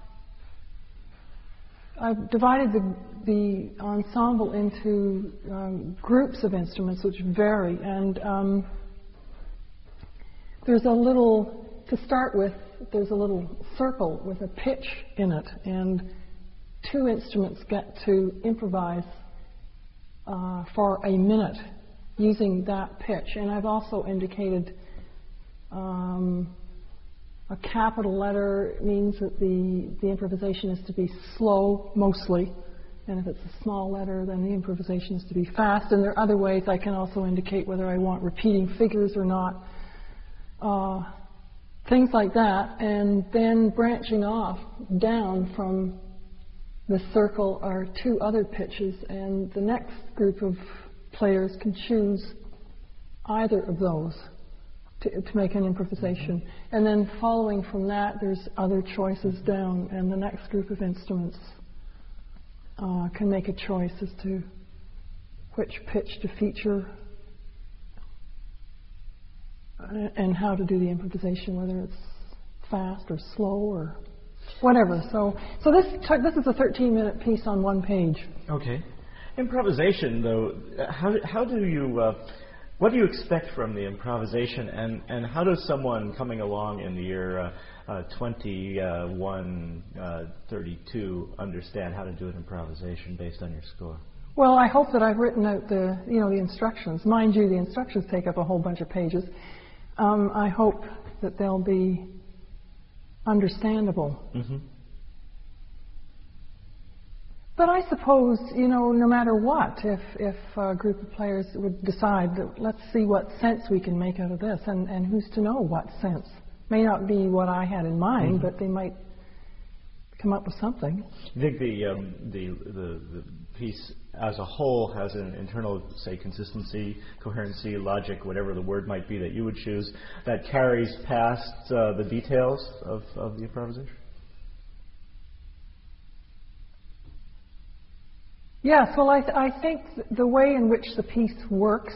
I've divided the, the ensemble into um, groups of instruments which vary, and um, there's a little, to start with, there's a little circle with a pitch in it, and two instruments get to improvise uh, for a minute using that pitch. And I've also indicated um, a capital letter means that the, the improvisation is to be slow, mostly. And if it's a small letter, then the improvisation is to be fast. And there are other ways I can also indicate whether I want repeating figures or not. Uh, things like that. And then branching off down from the circle are two other pitches. And the next group of players can choose either of those to, to make an improvisation. Mm-hmm. And then following from that, there's other choices down, and the next group of instruments uh, can make a choice as to which pitch to feature and how to do the improvisation, whether it's fast or slow or whatever. So, so this took, this is a thirteen-minute piece on one page. Okay. Improvisation, though, how how do you uh, what do you expect from the improvisation, and, and how does someone coming along in the year uh, uh, twenty-one thirty-two understand how to do an improvisation based on your score? Well, I hope that I've written out the you know the instructions. Mind you, the instructions take up a whole bunch of pages. Um, I hope that they'll be understandable. Mm-hmm. But I suppose, you know, no matter what, if, if a group of players would decide that let's see what sense we can make out of this, and, and who's to know what sense? May not be what I had in mind, mm-hmm. but they might come up with something. I think the, um, the, the, the piece as a whole has an internal, say, consistency, coherency, logic, whatever the word might be that you would choose, that carries past uh, the details of, of the improvisation? Yes, well, I, th- I think th- the way in which the piece works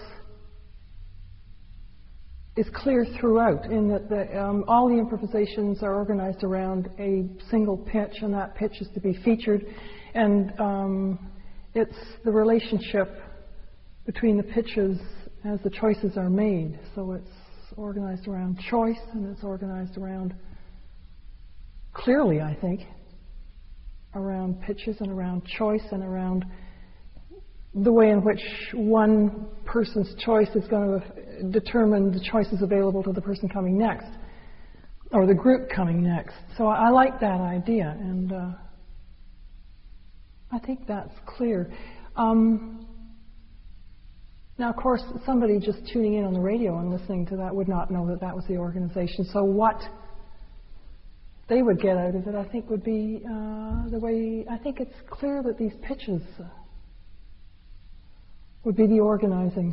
is clear throughout, in that the, um, all the improvisations are organized around a single pitch, and that pitch is to be featured, and um, it's the relationship between the pitches as the choices are made. So it's organized around choice, and it's organized around, clearly, I think, around pitches and around choice and around the way in which one person's choice is going to determine the choices available to the person coming next, or the group coming next. So I, I like that idea, and uh, I think that's clear. Um, now, of course, somebody just tuning in on the radio and listening to that would not know that that was the organization. So what they would get out of it, I think, would be uh, the way, I think it's clear that these pitches uh, would be the organizing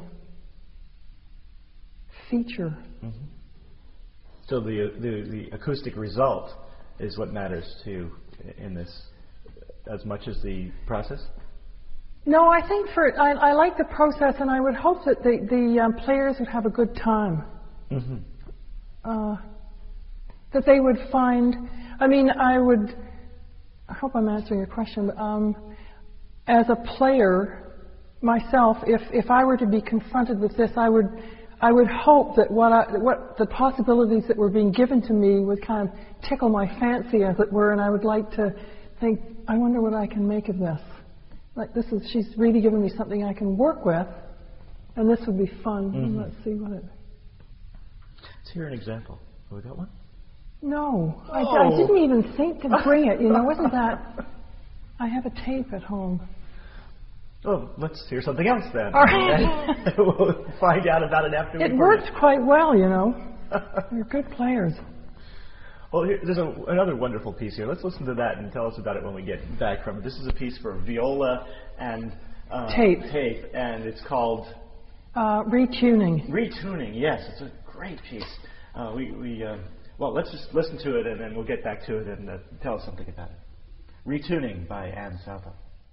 feature. Mm-hmm. So the, the the acoustic result is what matters to you in this, as much as the process? No, I think for I, I like the process, and I would hope that the the um, players would have a good time. Mm-hmm. Uh, that they would find. I mean, I would. I hope I'm answering your question. But, um, as a player myself, if if I were to be confronted with this, I would. I would hope that what, I, what the possibilities that were being given to me would kind of tickle my fancy, as it were, and I would like to think, I wonder what I can make of this. Like this is, she's really given me something I can work with, and this would be fun. Mm-hmm. Let's see what it. Let's hear an example. Have we got one? No, oh. I, I didn't even think to bring it. You know, wasn't that? I have a tape at home. Oh, let's hear something else then. All right. We'll find out about it after we It worked it. quite well, you know. They're good players. Well, here, there's a, another wonderful piece here. Let's listen to that and tell us about it when we get back from it. This is a piece for viola and uh, tape. tape, and it's called uh, Retuning. Retuning. Yes, it's a great piece. Uh, we, we uh, well, let's just listen to it, and then we'll get back to it and uh, tell us something about it. Retuning by Anne Southall.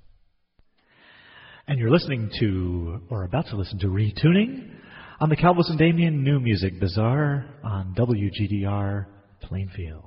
And you're listening to, or about to listen to, Retuning on the Calvis and Damian New Music Bazaar on W G D R Plainfield.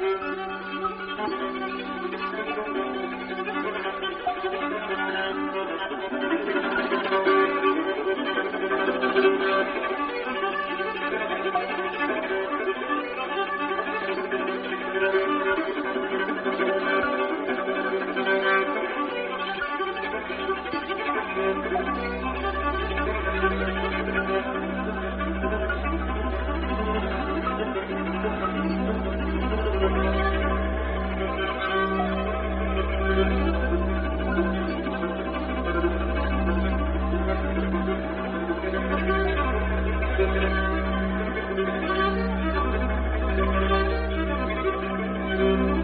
Thank you.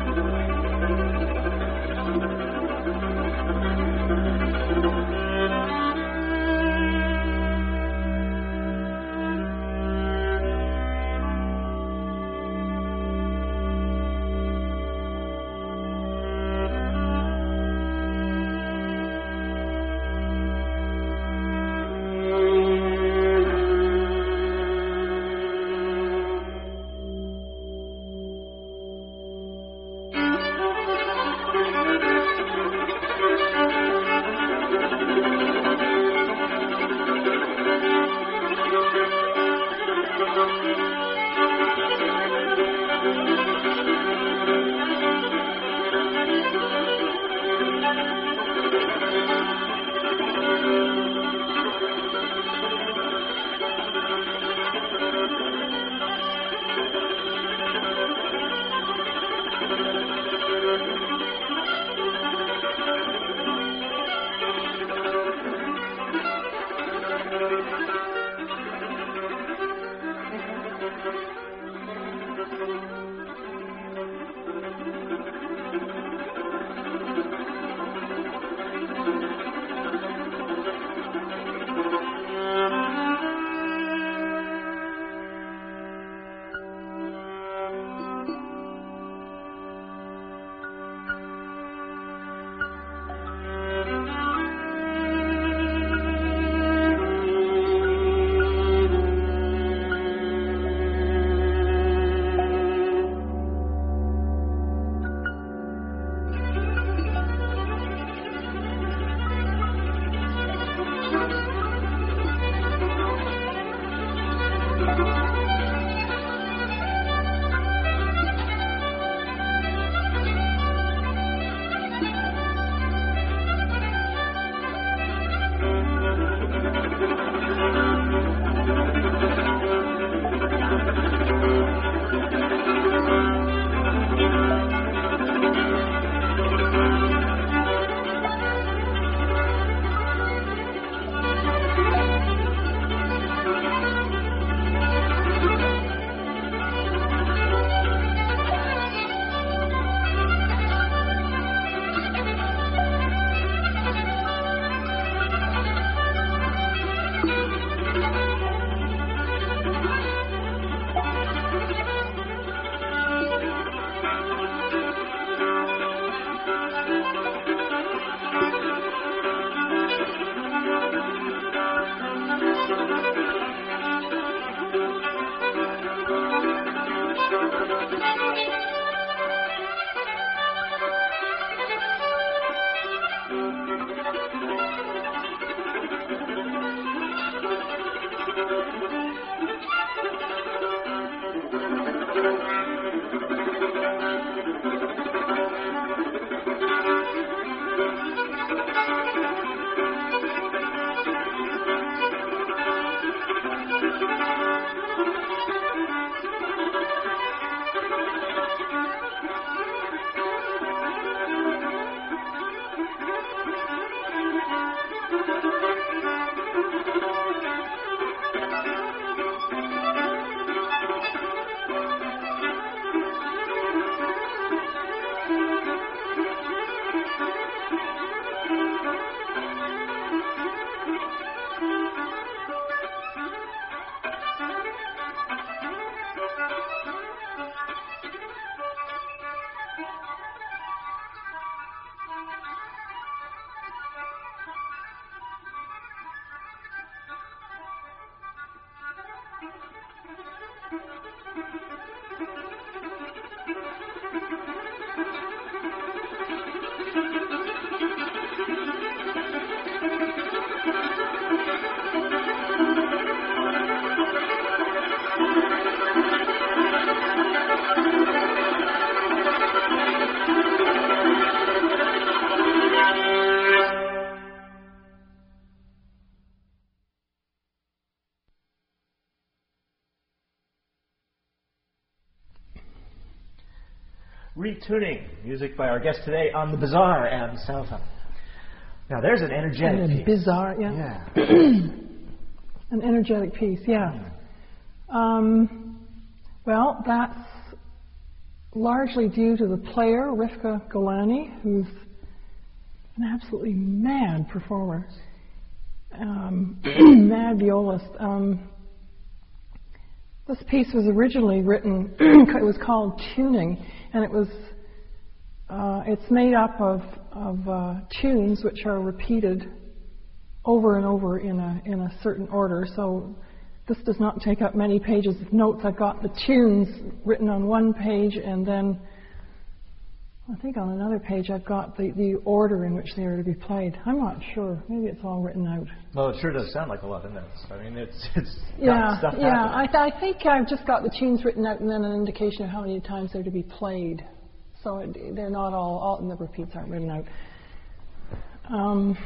Retuning, music by our guest today on The Bazaar and Soundhound. Now there's an energetic and piece. Bizarre, yeah. Yeah. An energetic piece, yeah. Um, well, that's largely due to the player, Rivka Golani, who's an absolutely mad performer, um, mad violist. Um, this piece was originally written, it was called Tuning, and it was, uh, it's made up of, of uh, tunes which are repeated over and over in a, in a certain order. So this does not take up many pages of notes. I've got the tunes written on one page, and then I think on another page I've got the, the order in which they are to be played. I'm not sure. Maybe it's all written out. Well, it sure does sound like a lot of notes. I mean, it's it's yeah, stuff yeah. happening. I, th- I think I've just got the tunes written out and then an indication of how many times they're to be played. So it, they're not all, all the repeats aren't written out. Um,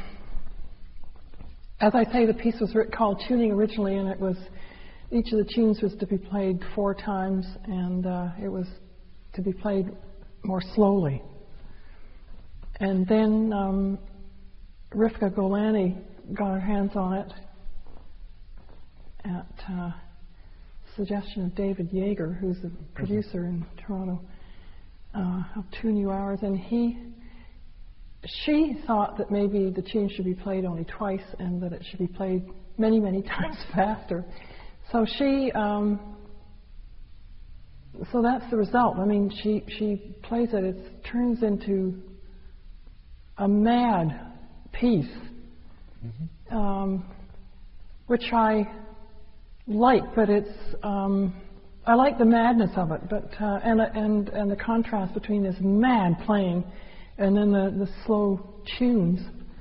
as I say, the piece was writ- called Tuning originally, and it was each of the tunes was to be played four times, and uh, it was to be played more slowly. And then um, Rivka Golani got her hands on it at uh, suggestion of David Yeager, who's a producer in Toronto, uh, of Two New Hours, and he, she thought that maybe the tune should be played only twice and that it should be played many, many times faster. So she, um, so that's the result. I mean, she she plays it. It turns into a mad piece, mm-hmm. um, which I like. But it's um, I like the madness of it, but uh, and and and the contrast between this mad playing and then the, the slow tunes.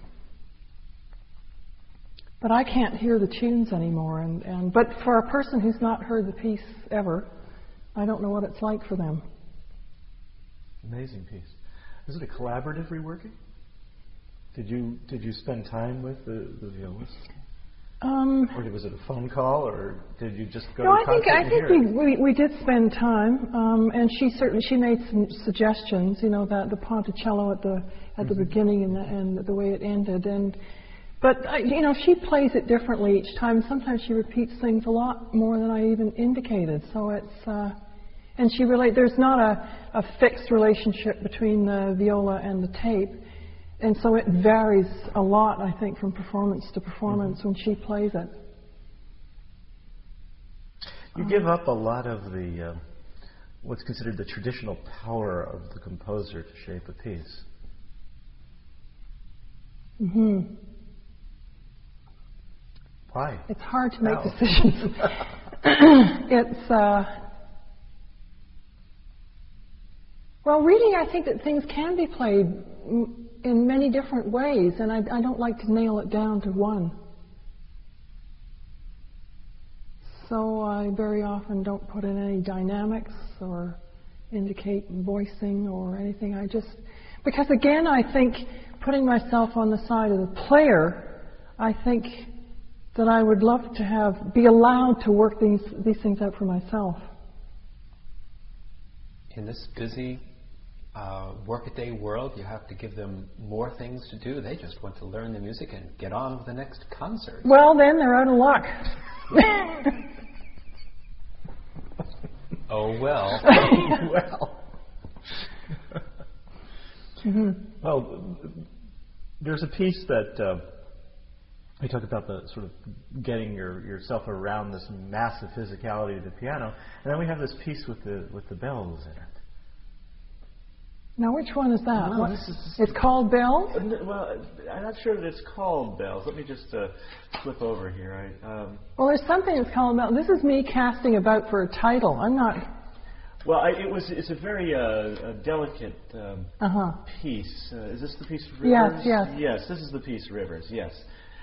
But I can't hear the tunes anymore. And, and but for a person who's not heard the piece ever, I don't know what it's like for them. Amazing piece. Is it a collaborative reworking? Did you did you spend time with the, the violist? Um, or was it a phone call, or did you just go no, to I think I think we, we, we we did spend time, um, and she certainly she made some suggestions. You know, that the Ponticello at the at mm-hmm. the beginning and the, and the way it ended, and but I, you know, she plays it differently each time. Sometimes she repeats things a lot more than I even indicated. So it's uh, and she relate. There's not a, a fixed relationship between the viola and the tape. And so it varies a lot, I think, from performance to performance mm-hmm. when she plays it. You um, give up a lot of the, uh, what's considered the traditional power of the composer to shape a piece. Mm-hmm. Why? It's hard to make How? decisions. it's, uh, well, really, I think that things can be played in many different ways, and I, I don't like to nail it down to one. So I very often don't put in any dynamics or indicate voicing or anything. I just, because again, I think putting myself on the side of the player, I think that I would love to have, be allowed to work these, these things out for myself. In this busy Uh, workaday world, you have to give them more things to do. They just want to learn the music and get on with the next concert. Well, then they're out of luck. Oh, well. well. mm-hmm. Well, there's a piece that uh, we talk about the sort of getting your, yourself around this massive physicality of the piano, and then we have this piece with the with the bells in it. Now, which one is that? No, this is, it's called Bells? Well, I'm not sure that it's called Bells. Let me just uh, flip over here. I, um, well, there's something that's called Bells. This is me casting about for a title. I'm not... Well, I, it was. It's a very uh, a delicate um, uh-huh. piece. Uh, is this the piece Rivers? Yes, yes. Yes, this is the piece Rivers, yes.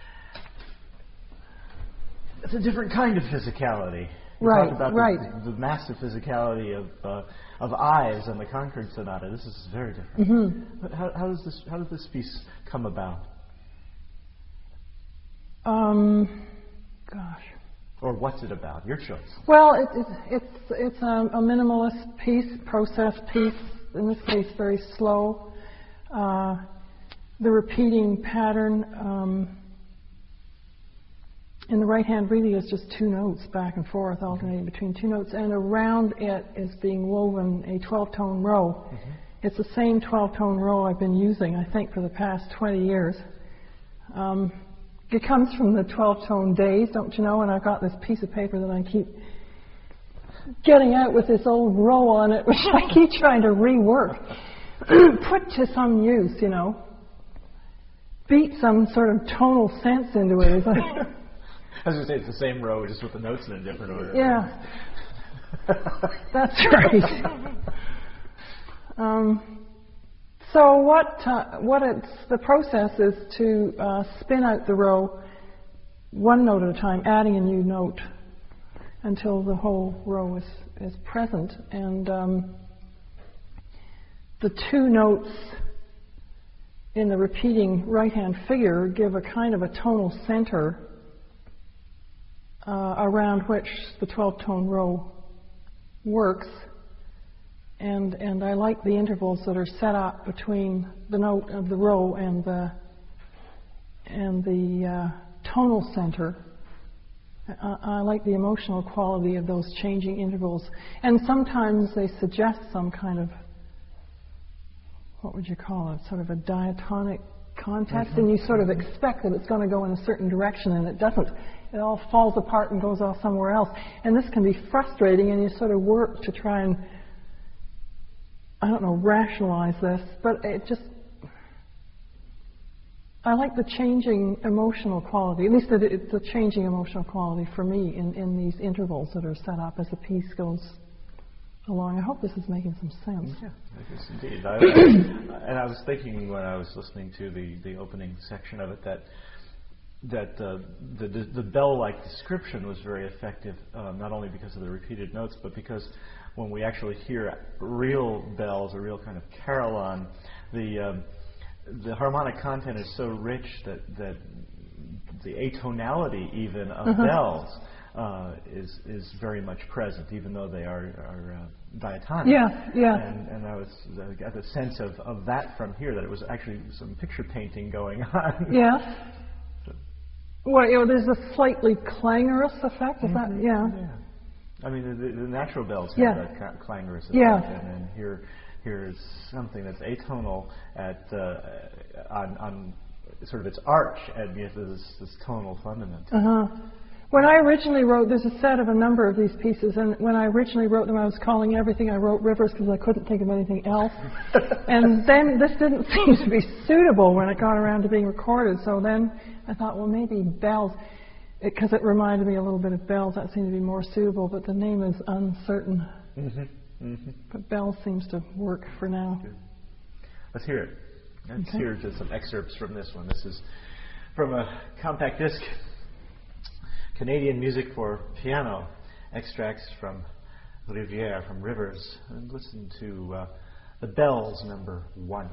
It's a different kind of physicality. You right, talk about right. The, the massive physicality of uh, of Ives and the Concord Sonata. This is very different. Mm-hmm. But how, how does this how did this piece come about? Um, gosh. Or what's it about? Your choice. Well, it, it, it's it's a, a minimalist piece, process piece, in this case, very slow. Uh, the repeating pattern um, in the right hand really is just two notes back and forth, alternating between two notes, and around it is being woven a twelve-tone row. Mm-hmm. It's the same twelve-tone row I've been using, I think, for the past twenty years. Um, it comes from the twelve-tone days, don't you know? And I've got this piece of paper that I keep getting out with this old row on it, which I keep trying to rework, put to some use, you know, beat some sort of tonal sense into it. I was going to say it's the same row, just with the notes in a different order. Yeah, that's right. um, so what uh, what it's the process is to uh, spin out the row one note at a time, adding a new note until the whole row is, is present. And um, the two notes in the repeating right-hand figure give a kind of a tonal center uh, around which the twelve-tone row works. And, and I like the intervals that are set up between the note of the row and the, and the uh, tonal center. Uh, I like the emotional quality of those changing intervals. And sometimes they suggest some kind of, what would you call it, sort of a diatonic context, mm-hmm. and you sort of expect that it's going to go in a certain direction, and it doesn't. It all falls apart and goes off somewhere else. And this can be frustrating, and you sort of work to try and, I don't know, rationalize this, but it just, I like the changing emotional quality, at least it's a changing emotional quality for me in, in these intervals that are set up as the piece goes along. I hope this is making some sense. Yeah, it is indeed. I, I, and I was thinking when I was listening to the, the opening section of it that that uh, the, the, the bell-like description was very effective, uh, not only because of the repeated notes, but because when we actually hear real bells, a real kind of carillon, the um, the harmonic content is so rich that, that the atonality even of uh-huh. bells uh, is is very much present, even though they are, are uh, diatonic. Yeah, yeah. And, and I was I got the sense of, of that from here, that it was actually some picture painting going on. Yeah. So. Well, you know, there's a slightly clangorous effect. Is mm-hmm. that yeah? Yeah. I mean, the, the natural bells have yeah. that clangorous effect, yeah. and then here. Here is something that's atonal at uh, on, on sort of its arch, and yet this, this tonal fundament. Uh-huh. When I originally wrote, there's a set of a number of these pieces, and when I originally wrote them, I was calling everything I wrote rivers because I couldn't think of anything else. And then this didn't seem to be suitable when it got around to being recorded. So then I thought, well, maybe bells, because it, it reminded me a little bit of bells. That seemed to be more suitable, but the name is uncertain. Mm-hmm. Mm-hmm. But Bell seems to work for now. Good. Let's hear it. Let's okay. hear just some excerpts from this one. This is from a compact disc, Canadian Music for Piano, extracts from Rivière, from Rivers. And listen to uh, The Bells, number one.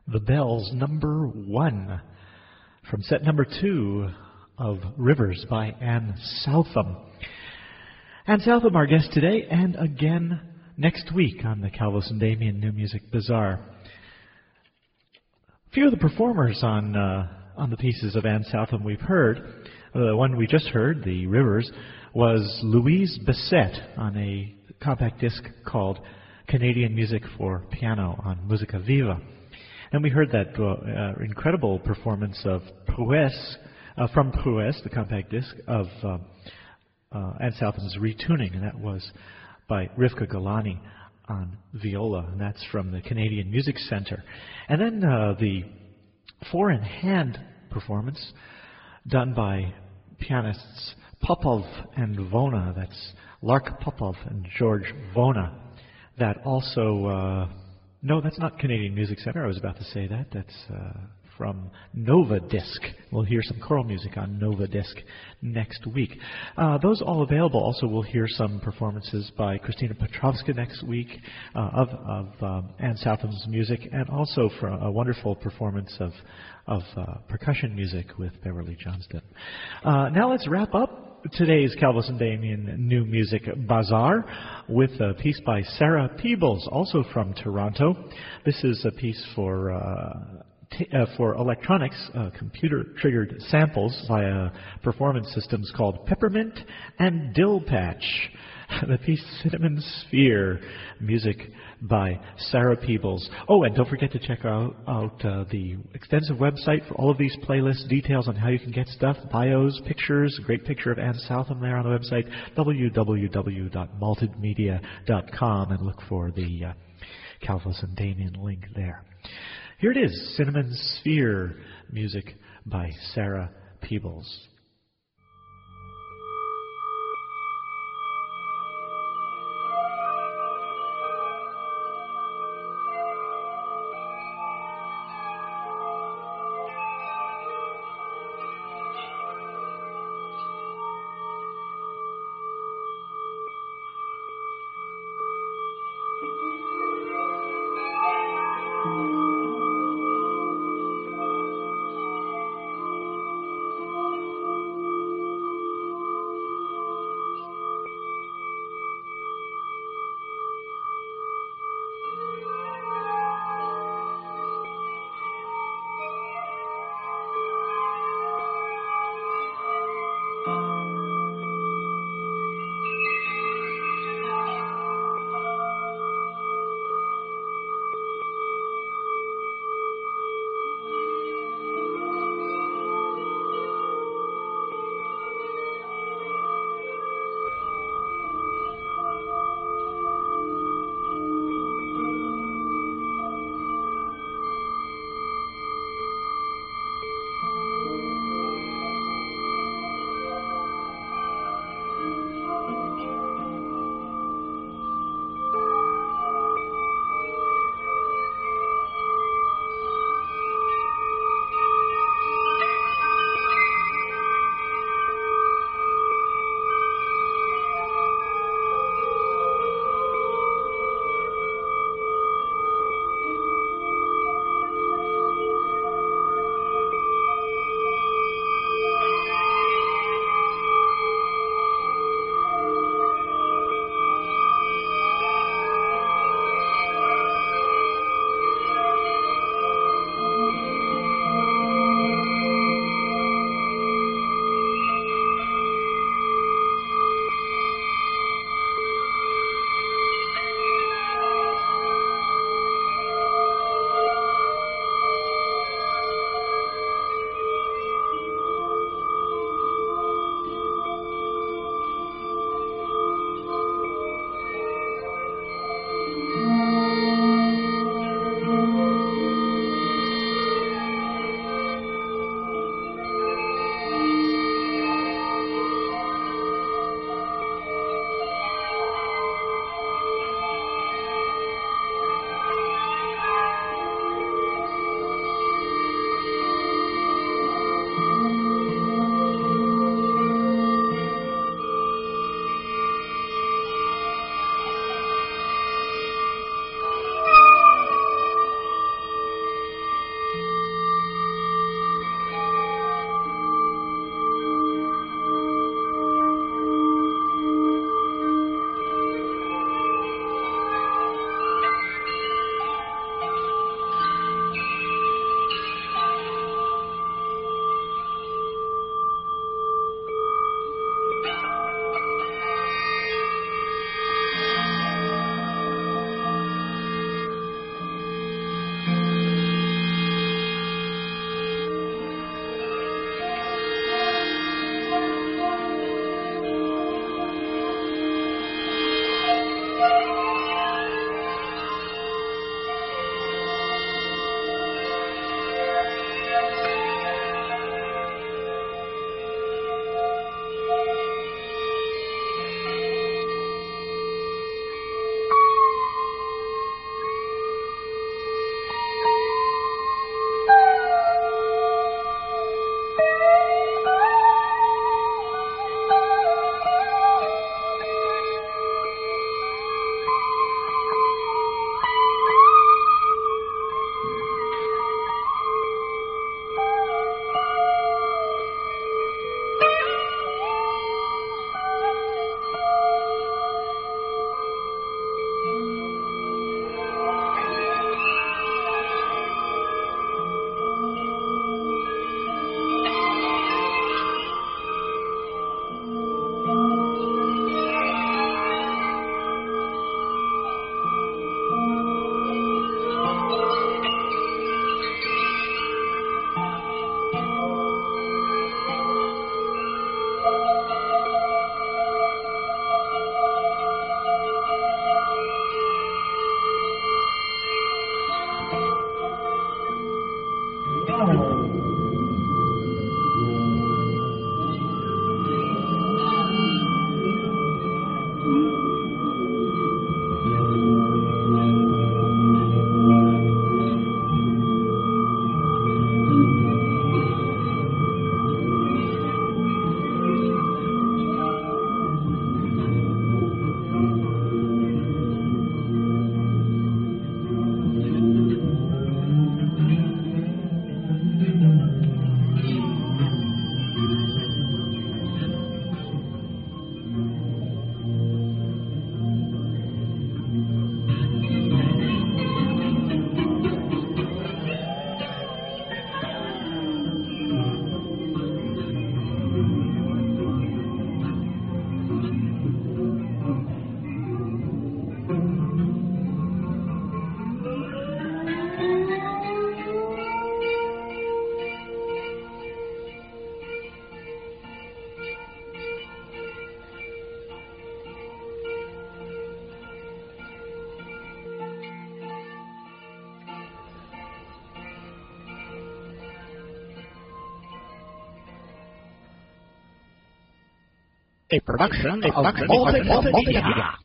The Bells, number one, from set number two of Rivers by Anne Southam. Anne Southam, our guest today, and again next week on the Calvis and Damian New Music Bazaar. A few of the performers on uh, on the pieces of Anne Southam we've heard, uh, the one we just heard, the Rivers, was Louise Bassett on a compact disc called Canadian Music for Piano on Musica Viva. And we heard that uh, uh, incredible performance of Prouesse, uh, from Prouesse, the compact disc, of uh, uh, Anne Southam's retuning, and that was by Rivka Galani on viola, and that's from the Canadian Music Centre. And then uh, the four-in-hand performance done by pianists Popov and Vona, that's Lark Popov and George Vona, that also, uh, no, that's not Canadian Music Centre, I was about to say that, that's uh, from Nova Disc. We'll hear some choral music on Nova Disc next week. Uh, those all available. Also, we'll hear some performances by Christina Petrovska next week uh, of, of um, Anne Southam's music, and also for a wonderful performance of, of uh, percussion music with Beverly Johnston. Uh, now let's wrap up today's Calvis and Damian New Music Bazaar with a piece by Sarah Peebles, also from Toronto. This is a piece for uh, t- uh, for electronics, uh, computer-triggered samples via performance systems called Peppermint and Dill Patch. The piece Cinnamon Sphere, music by Sarah Peebles. Oh, and don't forget to check out, out uh, the extensive website for all of these playlists, details on how you can get stuff, bios, pictures, a great picture of Anne Southam there on the website, w w w dot malted media dot com, and look for the uh, Calvis and Damian link there. Here it is, Cinnamon Sphere, music by Sarah Peebles. Thank you. A production of multi- multimedia.